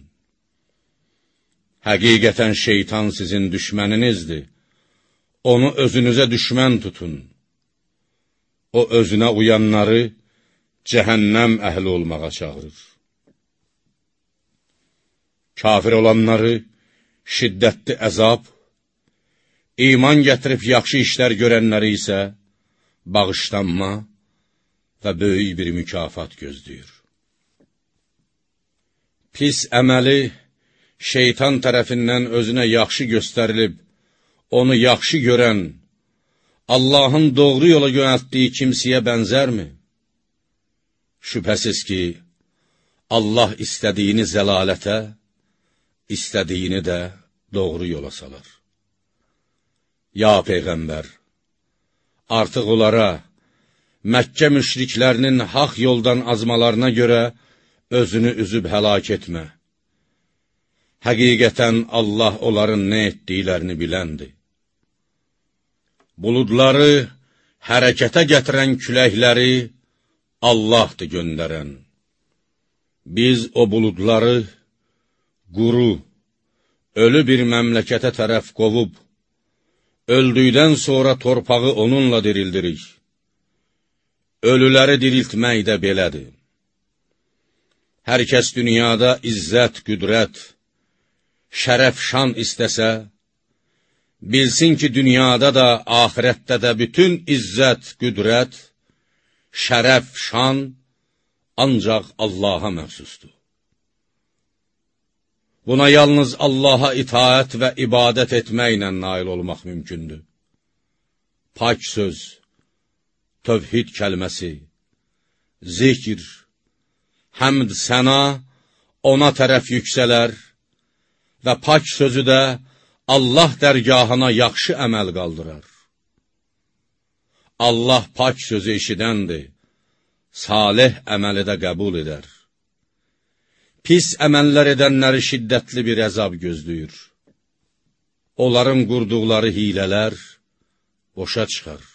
Həqiqətən şeytan sizin düşməninizdir. Onu özünüzə düşmən tutun. O özünə uyanları cəhənnəm əhli olmağa çağırır. Kafir olanları şiddətli əzab, iman gətirib yaxşı işlər görənləri isə bağışlanma və böyük bir mükafat gözləyir. Pis əməli şeytan tərəfindən özünə yaxşı göstərilib, onu yaxşı görən, Allahın doğru yola yönəltdiyi kimsəyə bənzərmi? Şübhəsiz ki, Allah istədiyini zəlalətə, istədiyini də doğru yola salar. Ya Peyğəmbər, artıq onlara, Məkkə müşriklərinin haq yoldan azmalarına görə özünü üzüb həlak etmə. Həqiqətən Allah onların nə etdiklərini biləndir. Buludları hərəkətə gətirən küləkləri Allahdır göndərən. Biz o buludları quru, ölü bir məmləkətə tərəf qovub, öldükdən sonra torpağı onunla dirildirik. Ölüləri diriltmək də belədir. Hər kəs dünyada izzət, qüdrət, şərəf, şan istəsə, bilsin ki, dünyada da, axirətdə də bütün izzət, qüdrət, şərəf, şan ancaq Allaha məxsusdur. Buna yalnız Allaha itaət və ibadət etməklə nail olmaq mümkündür. Pak söz, tövhid kəlməsi, zikr, həmd, səna ona tərəf yüksələr və pak sözü də Allah dərgahına yaxşı əməl qaldırar. Allah pak sözü eşidəndir, salih əməli də qəbul edər. Pis əməllər edənləri şiddətli bir əzab gözləyir. Onların qurduqları hilələr boşa çıxar.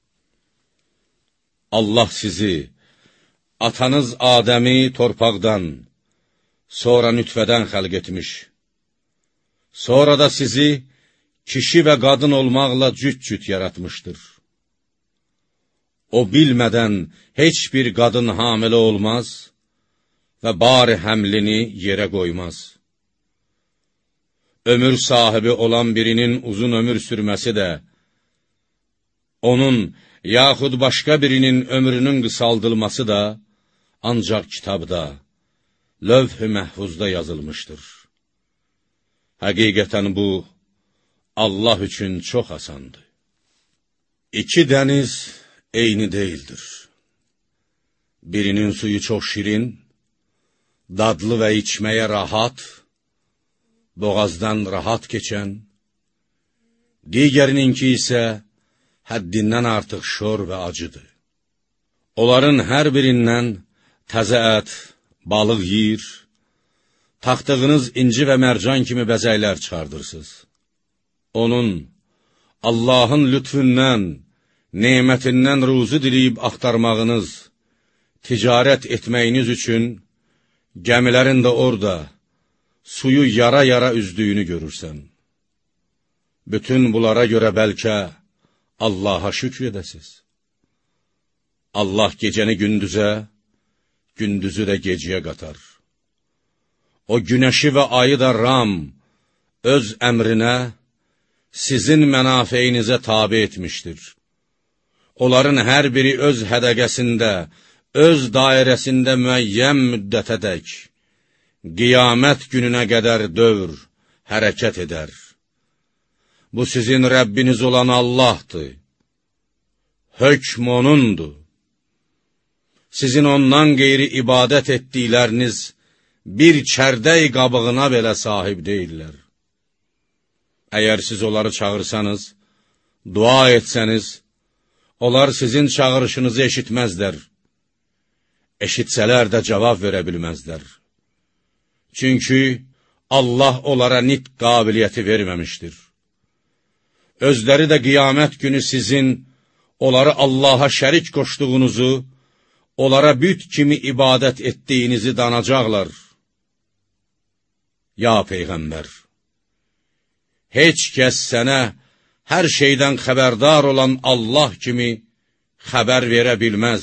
Allah sizi, atanız Adəmi torpaqdan, sonra nütfədən xəlq etmiş. Sonra da sizi kişi və qadın olmaqla cüt-cüt yaratmışdır. O bilmədən heç bir qadın hamilə olmaz və bari həmlini yerə qoymaz. Ömür sahibi olan birinin uzun ömür sürməsi də, onun yaxud başqa birinin ömrünün qısaldılması da ancaq kitabda, lövh-i məhfuzda yazılmışdır. Həqiqətən bu, Allah üçün çox asandır. İki dəniz eyni deyildir. Birinin suyu çox şirin, dadlı və içməyə rahat, boğazdan rahat keçən, digərininki isə həddindən artıq şor və acıdır. Onların hər birindən təzə ət, balıq yiyir, taxtığınız inci və mərcan kimi bəzəklər çıxardırsınız. Onun, Allahın lütfündən, nemətindən ruzu diləyib axtarmağınız, ticarət etməyiniz üçün gəmilərin də orada, suyu yara-yara üzdüyünü görürsən. Bütün bunlara görə bəlkə Allaha şükr edəsiz. Allah gecəni gündüzə, gündüzü də gecəyə qatar. O günəşi və ayı da Ram, öz əmrinə, sizin mənafeyinizə tabi etmişdir. Onların hər biri öz hədəqəsində, öz dairəsində müəyyən müddətədək, qiyamət gününə qədər dövr, hərəkət edər. bu sizin Rəbbiniz olan Allahdır. Hökm O'nundur. Sizin ondan qeyri ibadət etdikləriniz bir çərdəy qabığına belə sahib deyirlər. Əgər siz onları çağırsanız, dua etsəniz, onlar sizin çağırışınızı eşitməzlər. Eşitsələr də cavab verə bilməzlər. Çünki Allah onlara nitq qabiliyyəti verməmişdir. Özləri də qiyamət günü sizin onları Allaha şərik qoşduğunuzu, onlara büt kimi ibadət etdiyinizi danacaqlar. Ya Peyğəmbər, heç kəs sənə hər şeydən xəbərdar olan Allah kimi xəbər verə bilməz.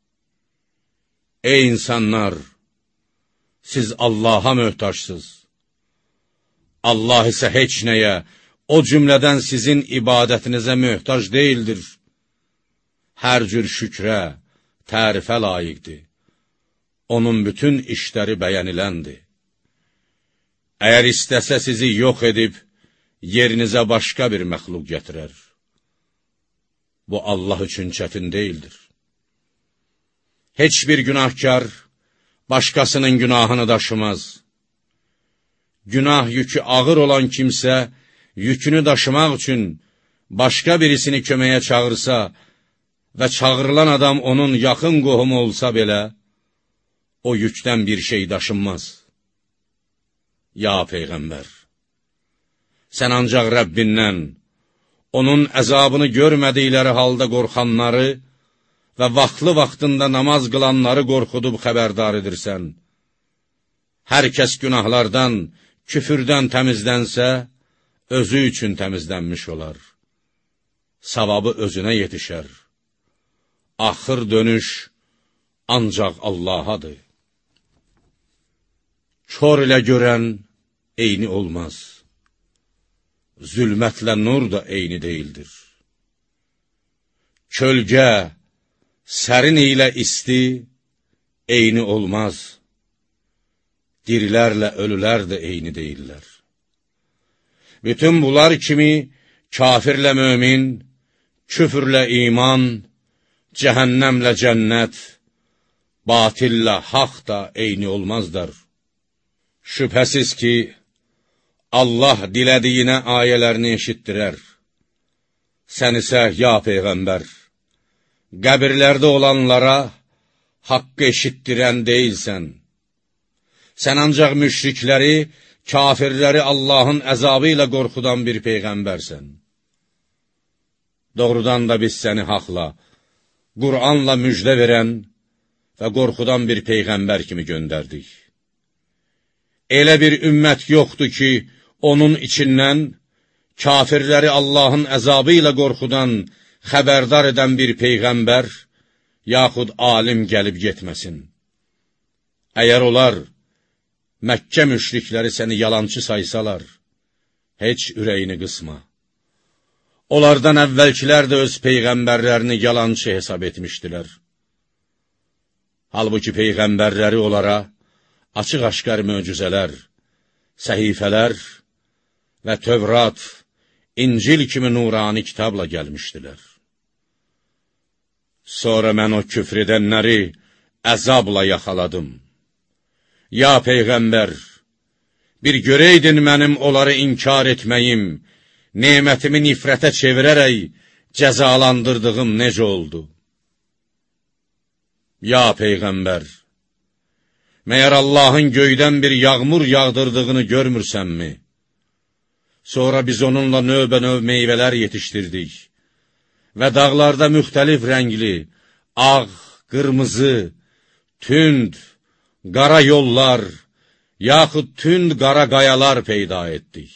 Ey insanlar, siz Allaha möhtaçsınız. Allah isə heç nəyə, o cümlədən sizin ibadətinizə möhtac deyildir. Hər cür şükrə, tərifə layiqdir. Onun bütün işləri bəyəniləndir. Əgər istəsə sizi yox edib, yerinizə başqa bir məxluq gətirər. Bu Allah üçün çətin deyildir. Heç bir günahkar başqasının günahını daşımaz. Günah yükü ağır olan kimsə, yükünü daşımaq üçün başqa birisini köməyə çağırsa və çağırılan adam onun yaxın qohumu olsa belə, o yükdən bir şey daşınmaz. Ya Peyğəmbər, sən ancaq Rəbbindən, onun əzabını görmədikləri halda qorxanları və vaxtlı-vaxtında namaz qılanları qorxudub xəbərdar edirsən. Hər kəs günahlardan, küfürdən təmizlənsə, özü üçün təmizlənmiş olar. Savabı özünə yetişər. Axır dönüş ancaq Allahadır. Kör ilə görən eyni olmaz. Zülmətlə nur da eyni deyildir. Kölgə, sərin ilə isti eyni olmaz. Dirilərlə ölülər də eyni deyirlər. Bütün bunlar kimi kafirlə mömin, küfürlə iman, cəhənnəmlə cənnət, batillə haq da eyni olmazlar. Şübhəsiz ki, Allah dilədiyinə ayələrini eşitdirər. Sən isə, ya Peyğəmbər, qəbirlərdə olanlara haqqı eşitdirən deyilsən. Sən ancaq müşrikləri, kafirləri Allahın əzabı ilə qorxudan bir Peyğəmbərsən. Doğrudan da biz səni haqla, Qur'anla müjdə verən və qorxudan bir Peyğəmbər kimi göndərdik. Elə bir ümmət yoxdur ki, onun içindən kafirləri Allahın əzabı ilə qorxudan xəbərdar edən bir Peyğəmbər, yaxud alim gəlib getməsin. Əgər onlar, Məkkə müşrikləri səni yalançı saysalar, heç ürəyini qısma. Onlardan əvvəlkilər də öz Peyğəmbərlərini yalançı hesab etmişdilər. Halbuki Peyğəmbərləri onlara açıq-aşkar möcüzələr, səhifələr və Tövrat, İncil kimi nurani kitabla gəlmişdilər. Sonra mən o küfr edənləri əzabla yaxaladım. Ya Peyğəmbər, bir görəydin mənim onları inkar etməyim, nemətimi nifrətə çevirərək cəzalandırdığım necə oldu? Ya Peyğəmbər, məyər Allahın göydən bir yağmur yağdırdığını görmürsənmi? Sonra biz onunla növbə-növ meyvələr yetişdirdik və dağlarda müxtəlif rəngli, ağ, qırmızı, tünd, qara yollar, yaxud tünd qara qayalar peyda etdik.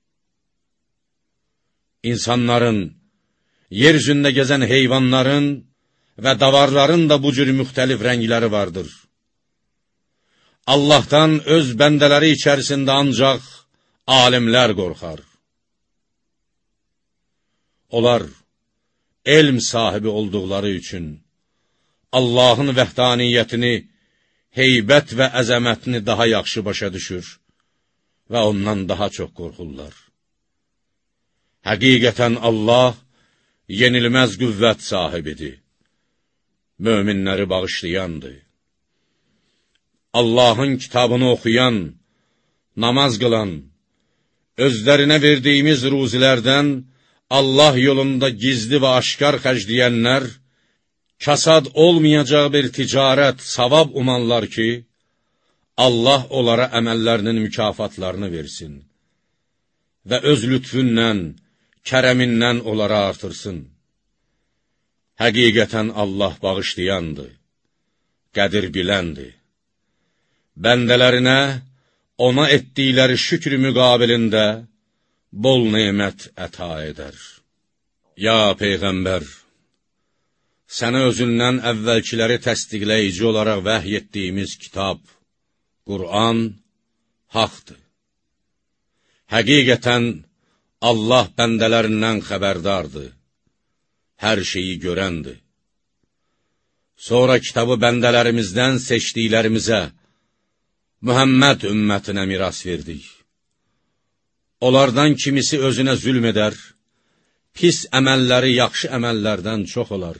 İnsanların, yer üzündə gəzən heyvanların və davarların da bu cür müxtəlif rəngləri vardır. Allahdan öz bəndələri içərisində ancaq alimlər qorxar. Onlar, elm sahibi olduqları üçün Allahın vəhdaniyyətini, heybət və əzəmətini daha yaxşı başa düşür və ondan daha çox qorxurlar. Həqiqətən Allah yenilməz qüvvət sahibidir. Möminləri bağışlayandır. Allahın kitabını oxuyan, namaz qılan, özlərinə verdiyimiz ruzilərdən Allah yolunda gizli və aşkar xərcləyənlər, kasad olmayacaq bir ticarət, savab umanlar ki, Allah onlara əməllərinin mükafatlarını versin və öz lütfündən, kərəmindən onlara artırsın. Həqiqətən Allah bağışlayandır, qədir biləndir. Bəndələrinə ona etdikləri şükr müqabilində bol nemət əta edər. Ya Peyğəmbər, sənə özündən əvvəlkiləri təsdiqləyici olaraq vəhy etdiyimiz kitab, Qur'an, haqdır. Həqiqətən, Allah bəndələrindən xəbərdardır, hər şeyi görəndir. Sonra kitabı bəndələrimizdən seçdiklərimizə, Mühəmməd ümmətinə miras verdik. Onlardan kimisi özünə zülm edər, pis əməlləri yaxşı əməllərdən çox olar.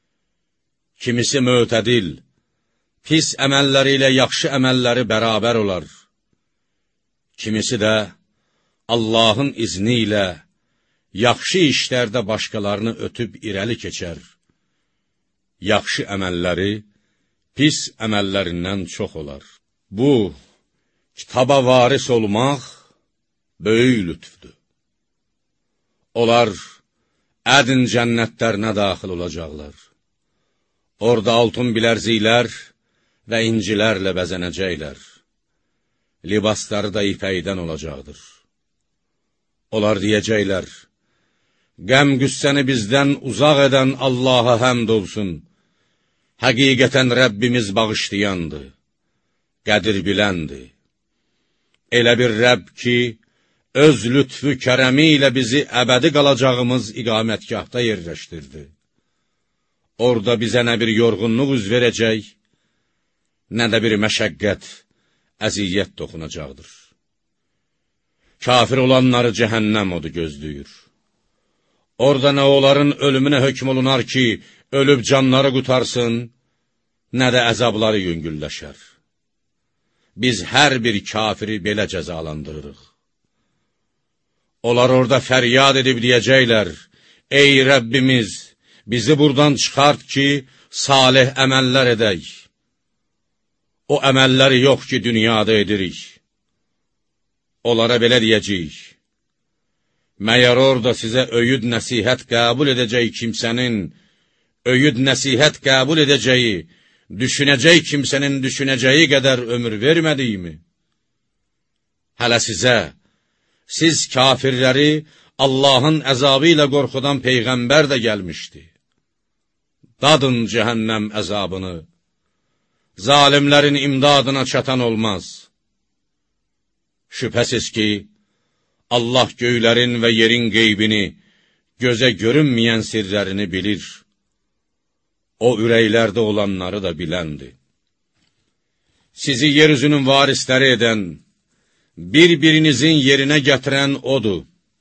Kimisi mötədil, pis əməlləri ilə yaxşı əməlləri bərabər olar. Kimisi də Allahın izni ilə yaxşı işlərdə başqalarını ötüb irəli keçər. Yaxşı əməlləri pis əməllərindən çox olar. Bu, kitaba varis olmaq böyük lütfdür. Onlar ədin cənnətlərinə daxil olacaqlar. Orada altın bilərziklər və incilərlə bəzənəcəklər. Libasları da ipəkdən olacaqdır. Onlar deyəcəklər, qəm-qüssəni bizdən uzaq edən Allaha həmd olsun. Həqiqətən Rəbbimiz bağışlayandır, qədir biləndir. Elə bir Rəbb ki, öz lütfü kərəmi ilə bizi əbədi qalacağımız iqamətgahda yerləşdirdi. Orada bizə nə bir yorğunluq üz verəcək, nə də bir məşəqqət, əziyyət toxunacaqdır. Kafir olanları cəhənnəm odu gözləyir. Orada nə onların ölümünə hökm olunar ki, ölüb canları qutarsın, nə də əzabları yüngülləşər. Biz hər bir kafiri belə cəzalandırırıq. Onlar orada fəryad edib deyəcəklər, ey Rəbbimiz, bizi buradan çıxart ki, salih əməllər edək. O əməlləri yox ki, dünyada edirik. Onlara belə deyəcəyik, məyər orada sizə öyüd nəsihət qəbul edəcək kimsənin, öyüd nəsihət qəbul edəcəyi, düşünəcək kimsənin düşünəcəyi qədər ömür vermədiyimi? Hələ sizə, siz kafirləri Allahın əzabı ilə qorxudan Peyğəmbər də gəlmişdi. Dadın cəhənnəm əzabını, zalimlərin imdadına çatan olmaz. Şübhəsiz ki, Allah göylərin və yerin qeybini, gözə görünməyən sirlərini bilir. O, ürəklərdə olanları da biləndir. Sizi yeryüzünün varisləri edən, bir-birinizin yerinə gətirən odur.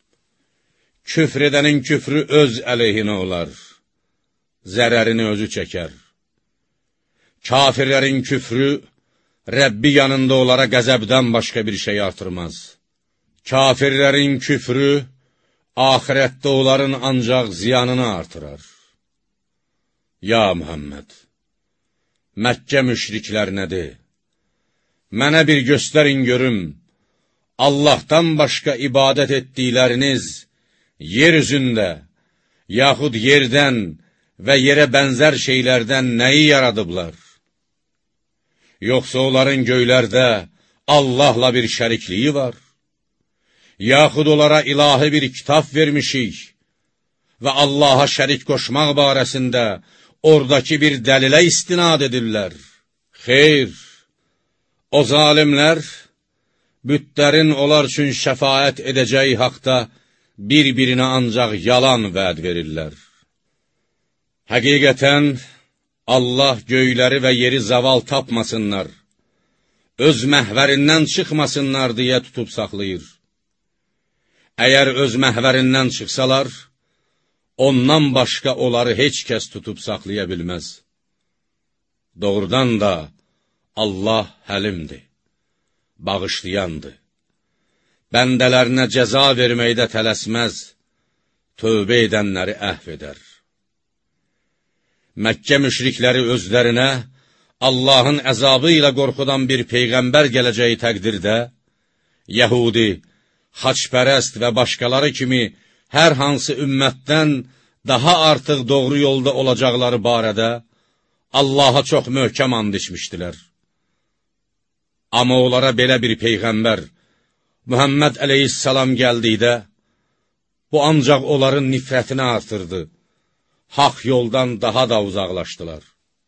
Küfr edənin küfrü öz əleyhinə olar, zərərini özü çəkər. Kafirlərin küfrü, Rəbbi yanında onlara qəzəbdən başqa bir şey artırmaz. Kafirlərin küfrü, ahirətdə onların ancaq ziyanını artırar. Ya Muhammed, Məkkə müşriklərinədir, mənə bir göstərin görüm, Allahdan başqa ibadət etdikləriniz, yer üzündə, yaxud yerdən və yerə bənzər şeylərdən nəyi yaradıblar? Yoxsa onların göylərdə Allahla bir şərikliyi var? Yaxud onlara ilahi bir kitab vermişik və Allaha şərik qoşmaq barəsində oradakı bir dəlilə istinad edirlər. Xeyr, o zalimlər bütlərin onlar üçün şəfaət edəcəyi haqda bir-birinə ancaq yalan vəd verirlər. Həqiqətən, Allah göyləri və yeri zaval tapmasınlar, öz məhvərindən çıxmasınlar deyə tutub saxlayır. Əgər öz məhvərindən çıxsalar, ondan başqa onları heç kəs tutub saxlaya bilməz. Doğrudan da Allah həlimdir, bağışlayandır. Bəndələrinə cəza verməkdə tələsməz, tövbə edənləri əhv edər. Məkkə müşrikləri özlərinə Allahın əzabı ilə qorxudan bir peyğəmbər gələcəyi təqdirdə, Yəhudi, xaçpərəst və başqaları kimi hər hansı ümmətdən daha artıq doğru yolda olacaqları barədə Allaha çox möhkəm and içmişdilər. Amma onlara belə bir peyğəmbər, Muhammed əleyhissalam gəldikdə, bu ancaq onların nifrətini artırdı, haqq yoldan daha da uzaqlaşdılar.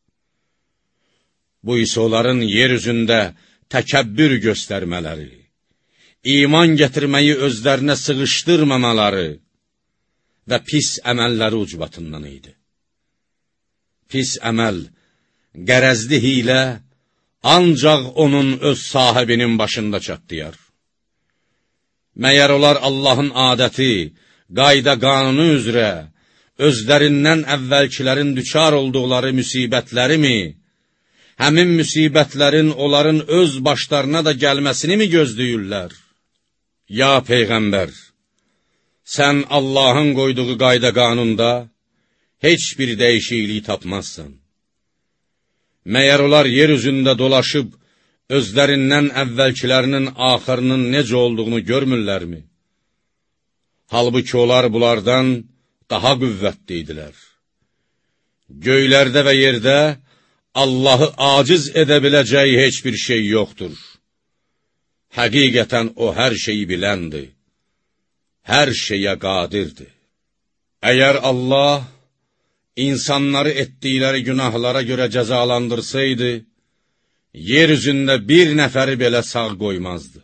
Bu isə onların yer üzündə təkəbbür göstərmələri, iman gətirməyi özlərinə sığışdırmamaları və pis əməlləri ucbatından idi. Pis əməl, qərəzli hilə ancaq onun öz sahibinin başında çatdıyar. Məyər onlar Allahın adəti, qayda qanunu üzrə, özlərindən əvvəlkilərin düçar olduqları müsibətləri mi, həmin müsibətlərin onların öz başlarına da gəlməsini mi gözləyirlər? Ya Peyğəmbər, sən Allahın qoyduğu qayda qanunda heç bir dəyişiklik tapmazsan. Məyər onlar yer üzündə dolaşıb, özlərindən əvvəlkilərinin axırının necə olduğunu görmürlərmi? Halbuki onlar bunlardan daha qüvvətli idilər. Göylərdə və yerdə Allahı aciz edə biləcəyi heç bir şey yoxdur. Həqiqətən o hər şeyi biləndir, hər şeyə qadirdir. Əgər Allah insanları etdikləri günahlara görə cəzalandırsaydı, yer üzündə bir nəfəri belə sağ qoymazdı.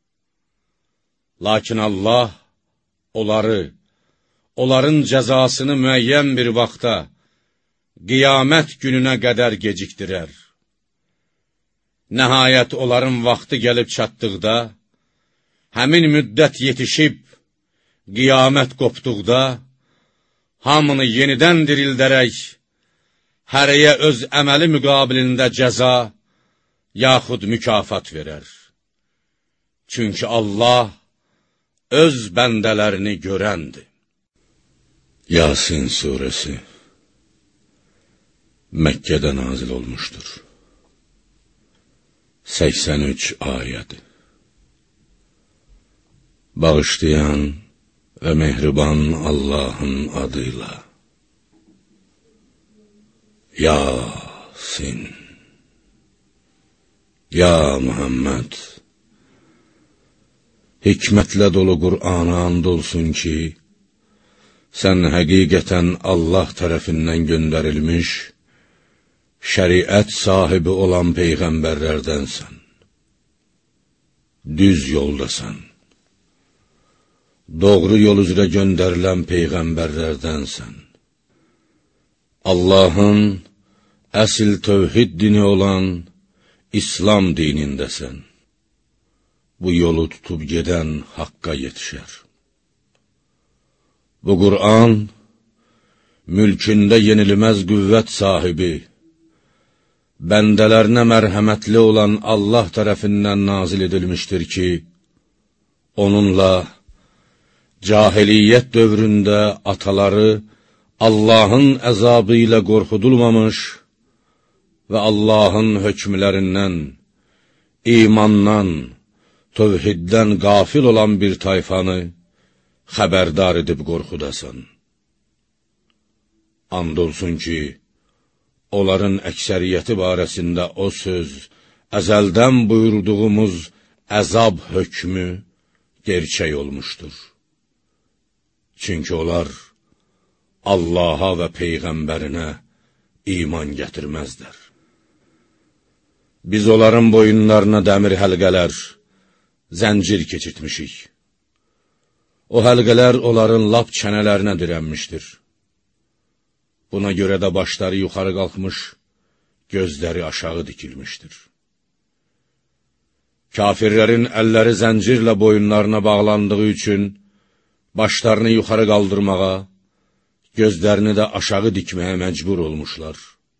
Lakin Allah onları, onların cəzasını müəyyən bir vaxta, qiyamət gününə qədər gecikdirər. Nəhayət onların vaxtı gəlib çatdıqda, həmin müddət yetişib, qiyamət qopduqda, hamını yenidən dirildərək, hərəyə öz əməli müqabilində cəza, yaxud mükafat verər. Çünki Allah öz bəndələrini görəndir. Yasin surəsi Məkkədə nazil olmuşdur. səksən üç ayəd. Bağışlayan və mehriban Allahın adıyla. Yasin. Ya Muhammed, hikmətlə dolu Qur'ana and olsun ki, sən həqiqətən Allah tərəfindən göndərilmiş, şəriət sahibi olan peyğəmbərlərdənsən. Düz yoldasan. Doğru yol üzrə göndərilən peyğəmbərlərdənsən. Allahın əsl tövhid dini olan İslam dinindəsən. Bu yolu tutub gedən haqqa yetişər. Bu Qur'an, mülkündə yenilməz qüvvət sahibi, bəndələrinə mərhəmətli olan Allah tərəfindən nazil edilmişdir ki, onunla cahiliyyət dövründə ataları Allahın əzabı ilə qorxudulmamış və Allahın hökmlərindən, imandan, tövhiddən qafil olan bir tayfanı xəbərdar edib qorxudasan. And olsun ki, onların əksəriyyəti barəsində o söz, əzəldən buyurduğumuz əzab hökmü gerçək olmuşdur. Çünki onlar Allaha və Peyğəmbərinə iman gətirməzlər. Biz onların boyunlarına dəmir həlqələr, zəncir keçirtmişik. O həlqələr onların lap çənələrinə dirənmişdir. Buna görə də başları yuxarı qalxmış, gözləri aşağı dikilmişdir. Kafirlərin əlləri zəncirlə boyunlarına bağlandığı üçün başlarını yuxarı qaldırmağa, gözlərini də aşağı dikməyə məcbur olmuşlar.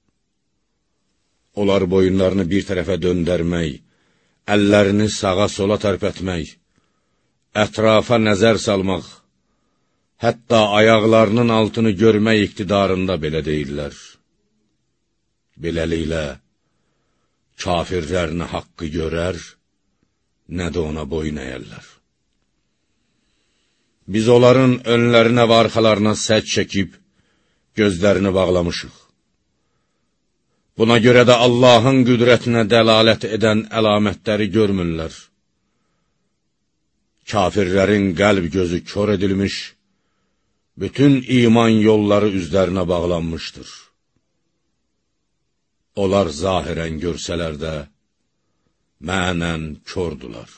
Onlar boyunlarını bir tərəfə döndərmək, əllərini sağa sola tərpətmək, ətrafa nəzər salmaq, hətta ayaqlarının altını görmək iqtidarında belə deyirlər. Beləliklə, kafirlər nə haqqı görər, nə də ona boyun əyərlər. Biz onların önlərinə və arxalarına səc çəkib, gözlərini bağlamışıq. Buna görə də Allahın qüdrətinə dəlalət edən əlamətləri görmürlər. Kafirlərin qəlb gözü kör edilmiş, bütün iman yolları üzlərinə bağlanmışdır. Onlar zahirən görsələr də, mənən kördülər.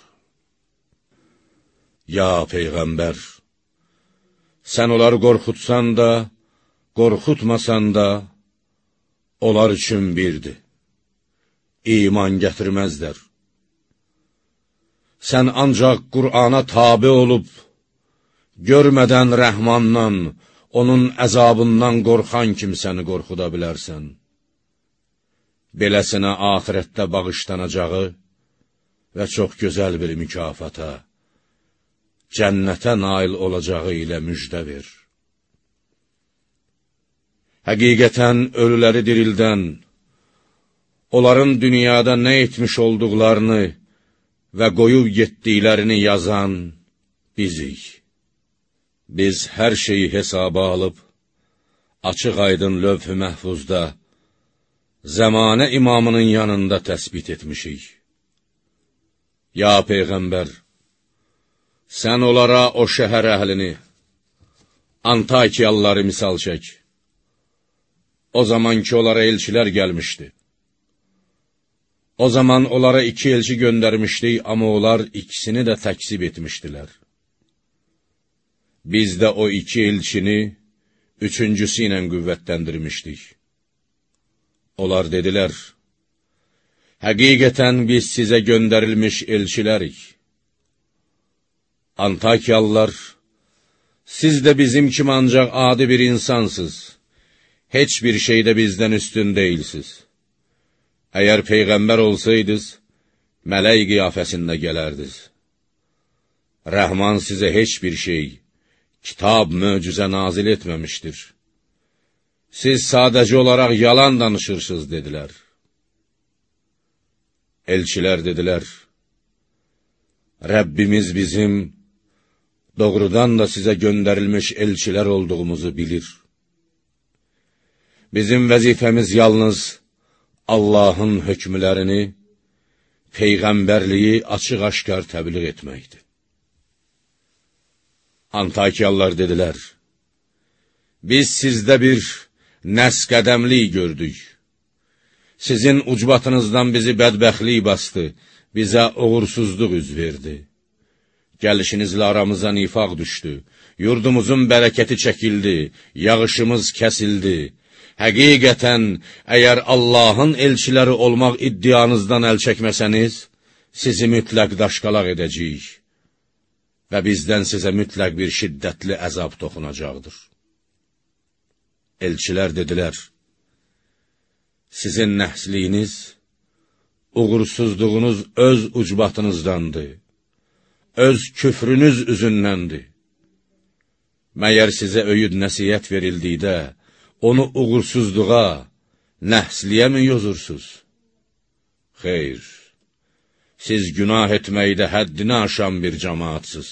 Ya Peyğəmbər, sən onları qorxutsan da, qorxutmasan da, onlar üçün birdir. İman gətirməzlər. Sən ancaq Qur'ana tabi olub, görmədən rəhmandan, onun əzabından qorxan kimsəni qorxuda bilərsən. Beləsinə axirətdə bağışlanacağı və çox gözəl bir mükafata, cənnətə nail olacağı ilə müjdə ver. Həqiqətən ölüləri dirildən, onların dünyada nə etmiş olduqlarını və qoyub getdiklərini yazan bizik. Biz hər şeyi hesaba alıb, açıq aydın lövh-i məhfuzda, zəmanə imamının yanında təsbit etmişik. Ya Peyğəmbər, sən onlara o şəhər əhlini, Antakiyalıları misal çək. O zaman ki, onlara elçilər gəlmişdi. O zaman onlara iki elçi göndərmişdik, amma onlar ikisini də təksib etmişdilər. Biz də o iki elçini üçüncüsü ilə qüvvətləndirmişdik. Onlar dedilər, həqiqətən biz sizə göndərilmiş elçilərik. Antakiyalılar, siz də bizim kimi ancaq adi bir insansız, heç bir şeydə bizdən üstün deyilsiz. Əgər Peyğəmbər olsaydınız, mələk qiyafəsində gələrdiniz. Rəhman sizə heç bir şey, kitab, möcüzə nazil etməmişdir. Siz sadəcə olaraq yalan danışırsınız, dedilər. Elçilər dedilər, Rəbbimiz bizim, doğrudan da sizə göndərilmiş elçilər olduğumuzu bilir. Bizim vəzifəmiz yalnız Allahın hökmlərini, Peyğəmbərliyi açıq-aşkar təbliğ etməkdir. Antakiyalılar dedilər, biz sizdə bir nəsqədəmlik gördük. Sizin ucbatınızdan bizi bədbəxtlik bastı, bizə uğursuzluq üz verdi. Gəlişinizlə aramıza nifaq düşdü, yurdumuzun bərəkəti çəkildi, yağışımız kəsildi. Həqiqətən, əgər Allahın elçiləri olmaq iddianızdan əl çəkməsəniz, sizi mütləq daşqalaq edəcəyik və bizdən sizə mütləq bir şiddətli əzab toxunacaqdır. Elçilər dedilər, sizin nəhsliyiniz, uğursuzluğunuz öz ucbatınızdandır, öz küfrünüz üzündəndir. Məyər sizə öyüd nəsiyyət verildikdə, onu uğursuzluğa, nəhsliyə mi yozursuz? Xeyr, siz günah etməkdə həddini aşan bir cəmaatsız.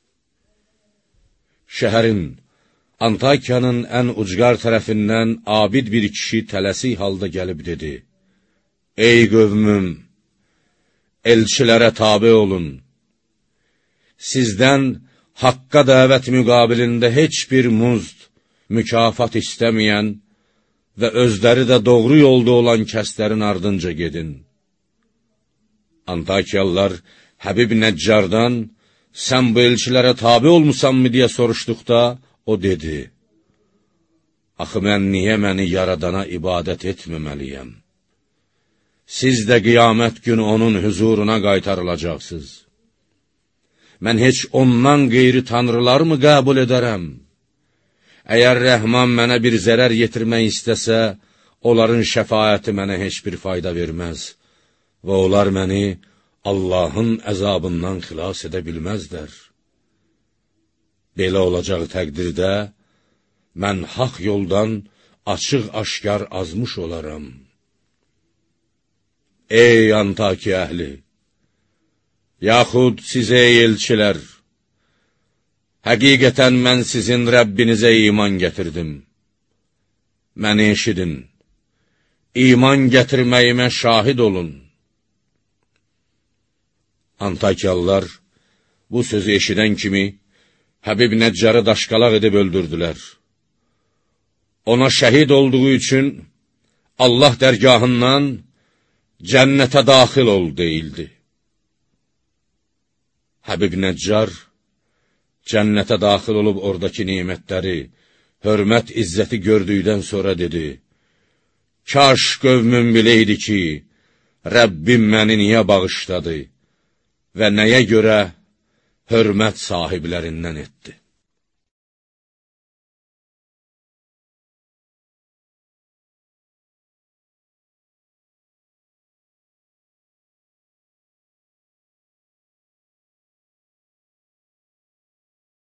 Şəhərin, Antakiyanın ən ucqar tərəfindən abid bir kişi tələsik halda gəlib dedi, ey qövmüm, elçilərə tabi olun. Sizdən haqqa dəvət müqabilində heç bir muzd, mükafat istəməyən və özləri də doğru yolda olan kəslərin ardınca gedin. Antakiyalılar Həbib Nəccardan, sən bu elçilərə tabi olmusanmı deyə soruşduqda, o dedi, axı mən niyə məni yaradana ibadət etməməliyəm? Siz də qiyamət günü onun huzuruna qaytarılacaqsınız. mən heç ondan qeyri tanrılar mı qəbul edərəm? Əgər Rəhman mənə bir zərər yetirmək istəsə, onların şəfaəti mənə heç bir fayda verməz və onlar məni Allahın əzabından xilas edə bilməzlər. Belə olacağı təqdirdə, mən haqq yoldan açıq-aşkar azmış olaram. Ey Antakiya əhli! Yaxud siz ey elçilər! Həqiqətən mən sizin Rəbbinizə iman gətirdim. Məni eşidin, iman gətirməyimə şahid olun. Antakiyalılar bu sözü eşidən kimi Həbib Nəccarı daşqalaq edib öldürdülər. Ona şəhid olduğu üçün Allah dərgahından cənnətə daxil ol deyildi. Həbib Nəccar cənnətə daxil olub oradakı nimətləri, hörmət, izzəti gördükdən sonra dedi, kaş qövmüm biləydi ki, Rəbbim məni niyə bağışladı və nəyə görə hörmət sahiblərindən etdi.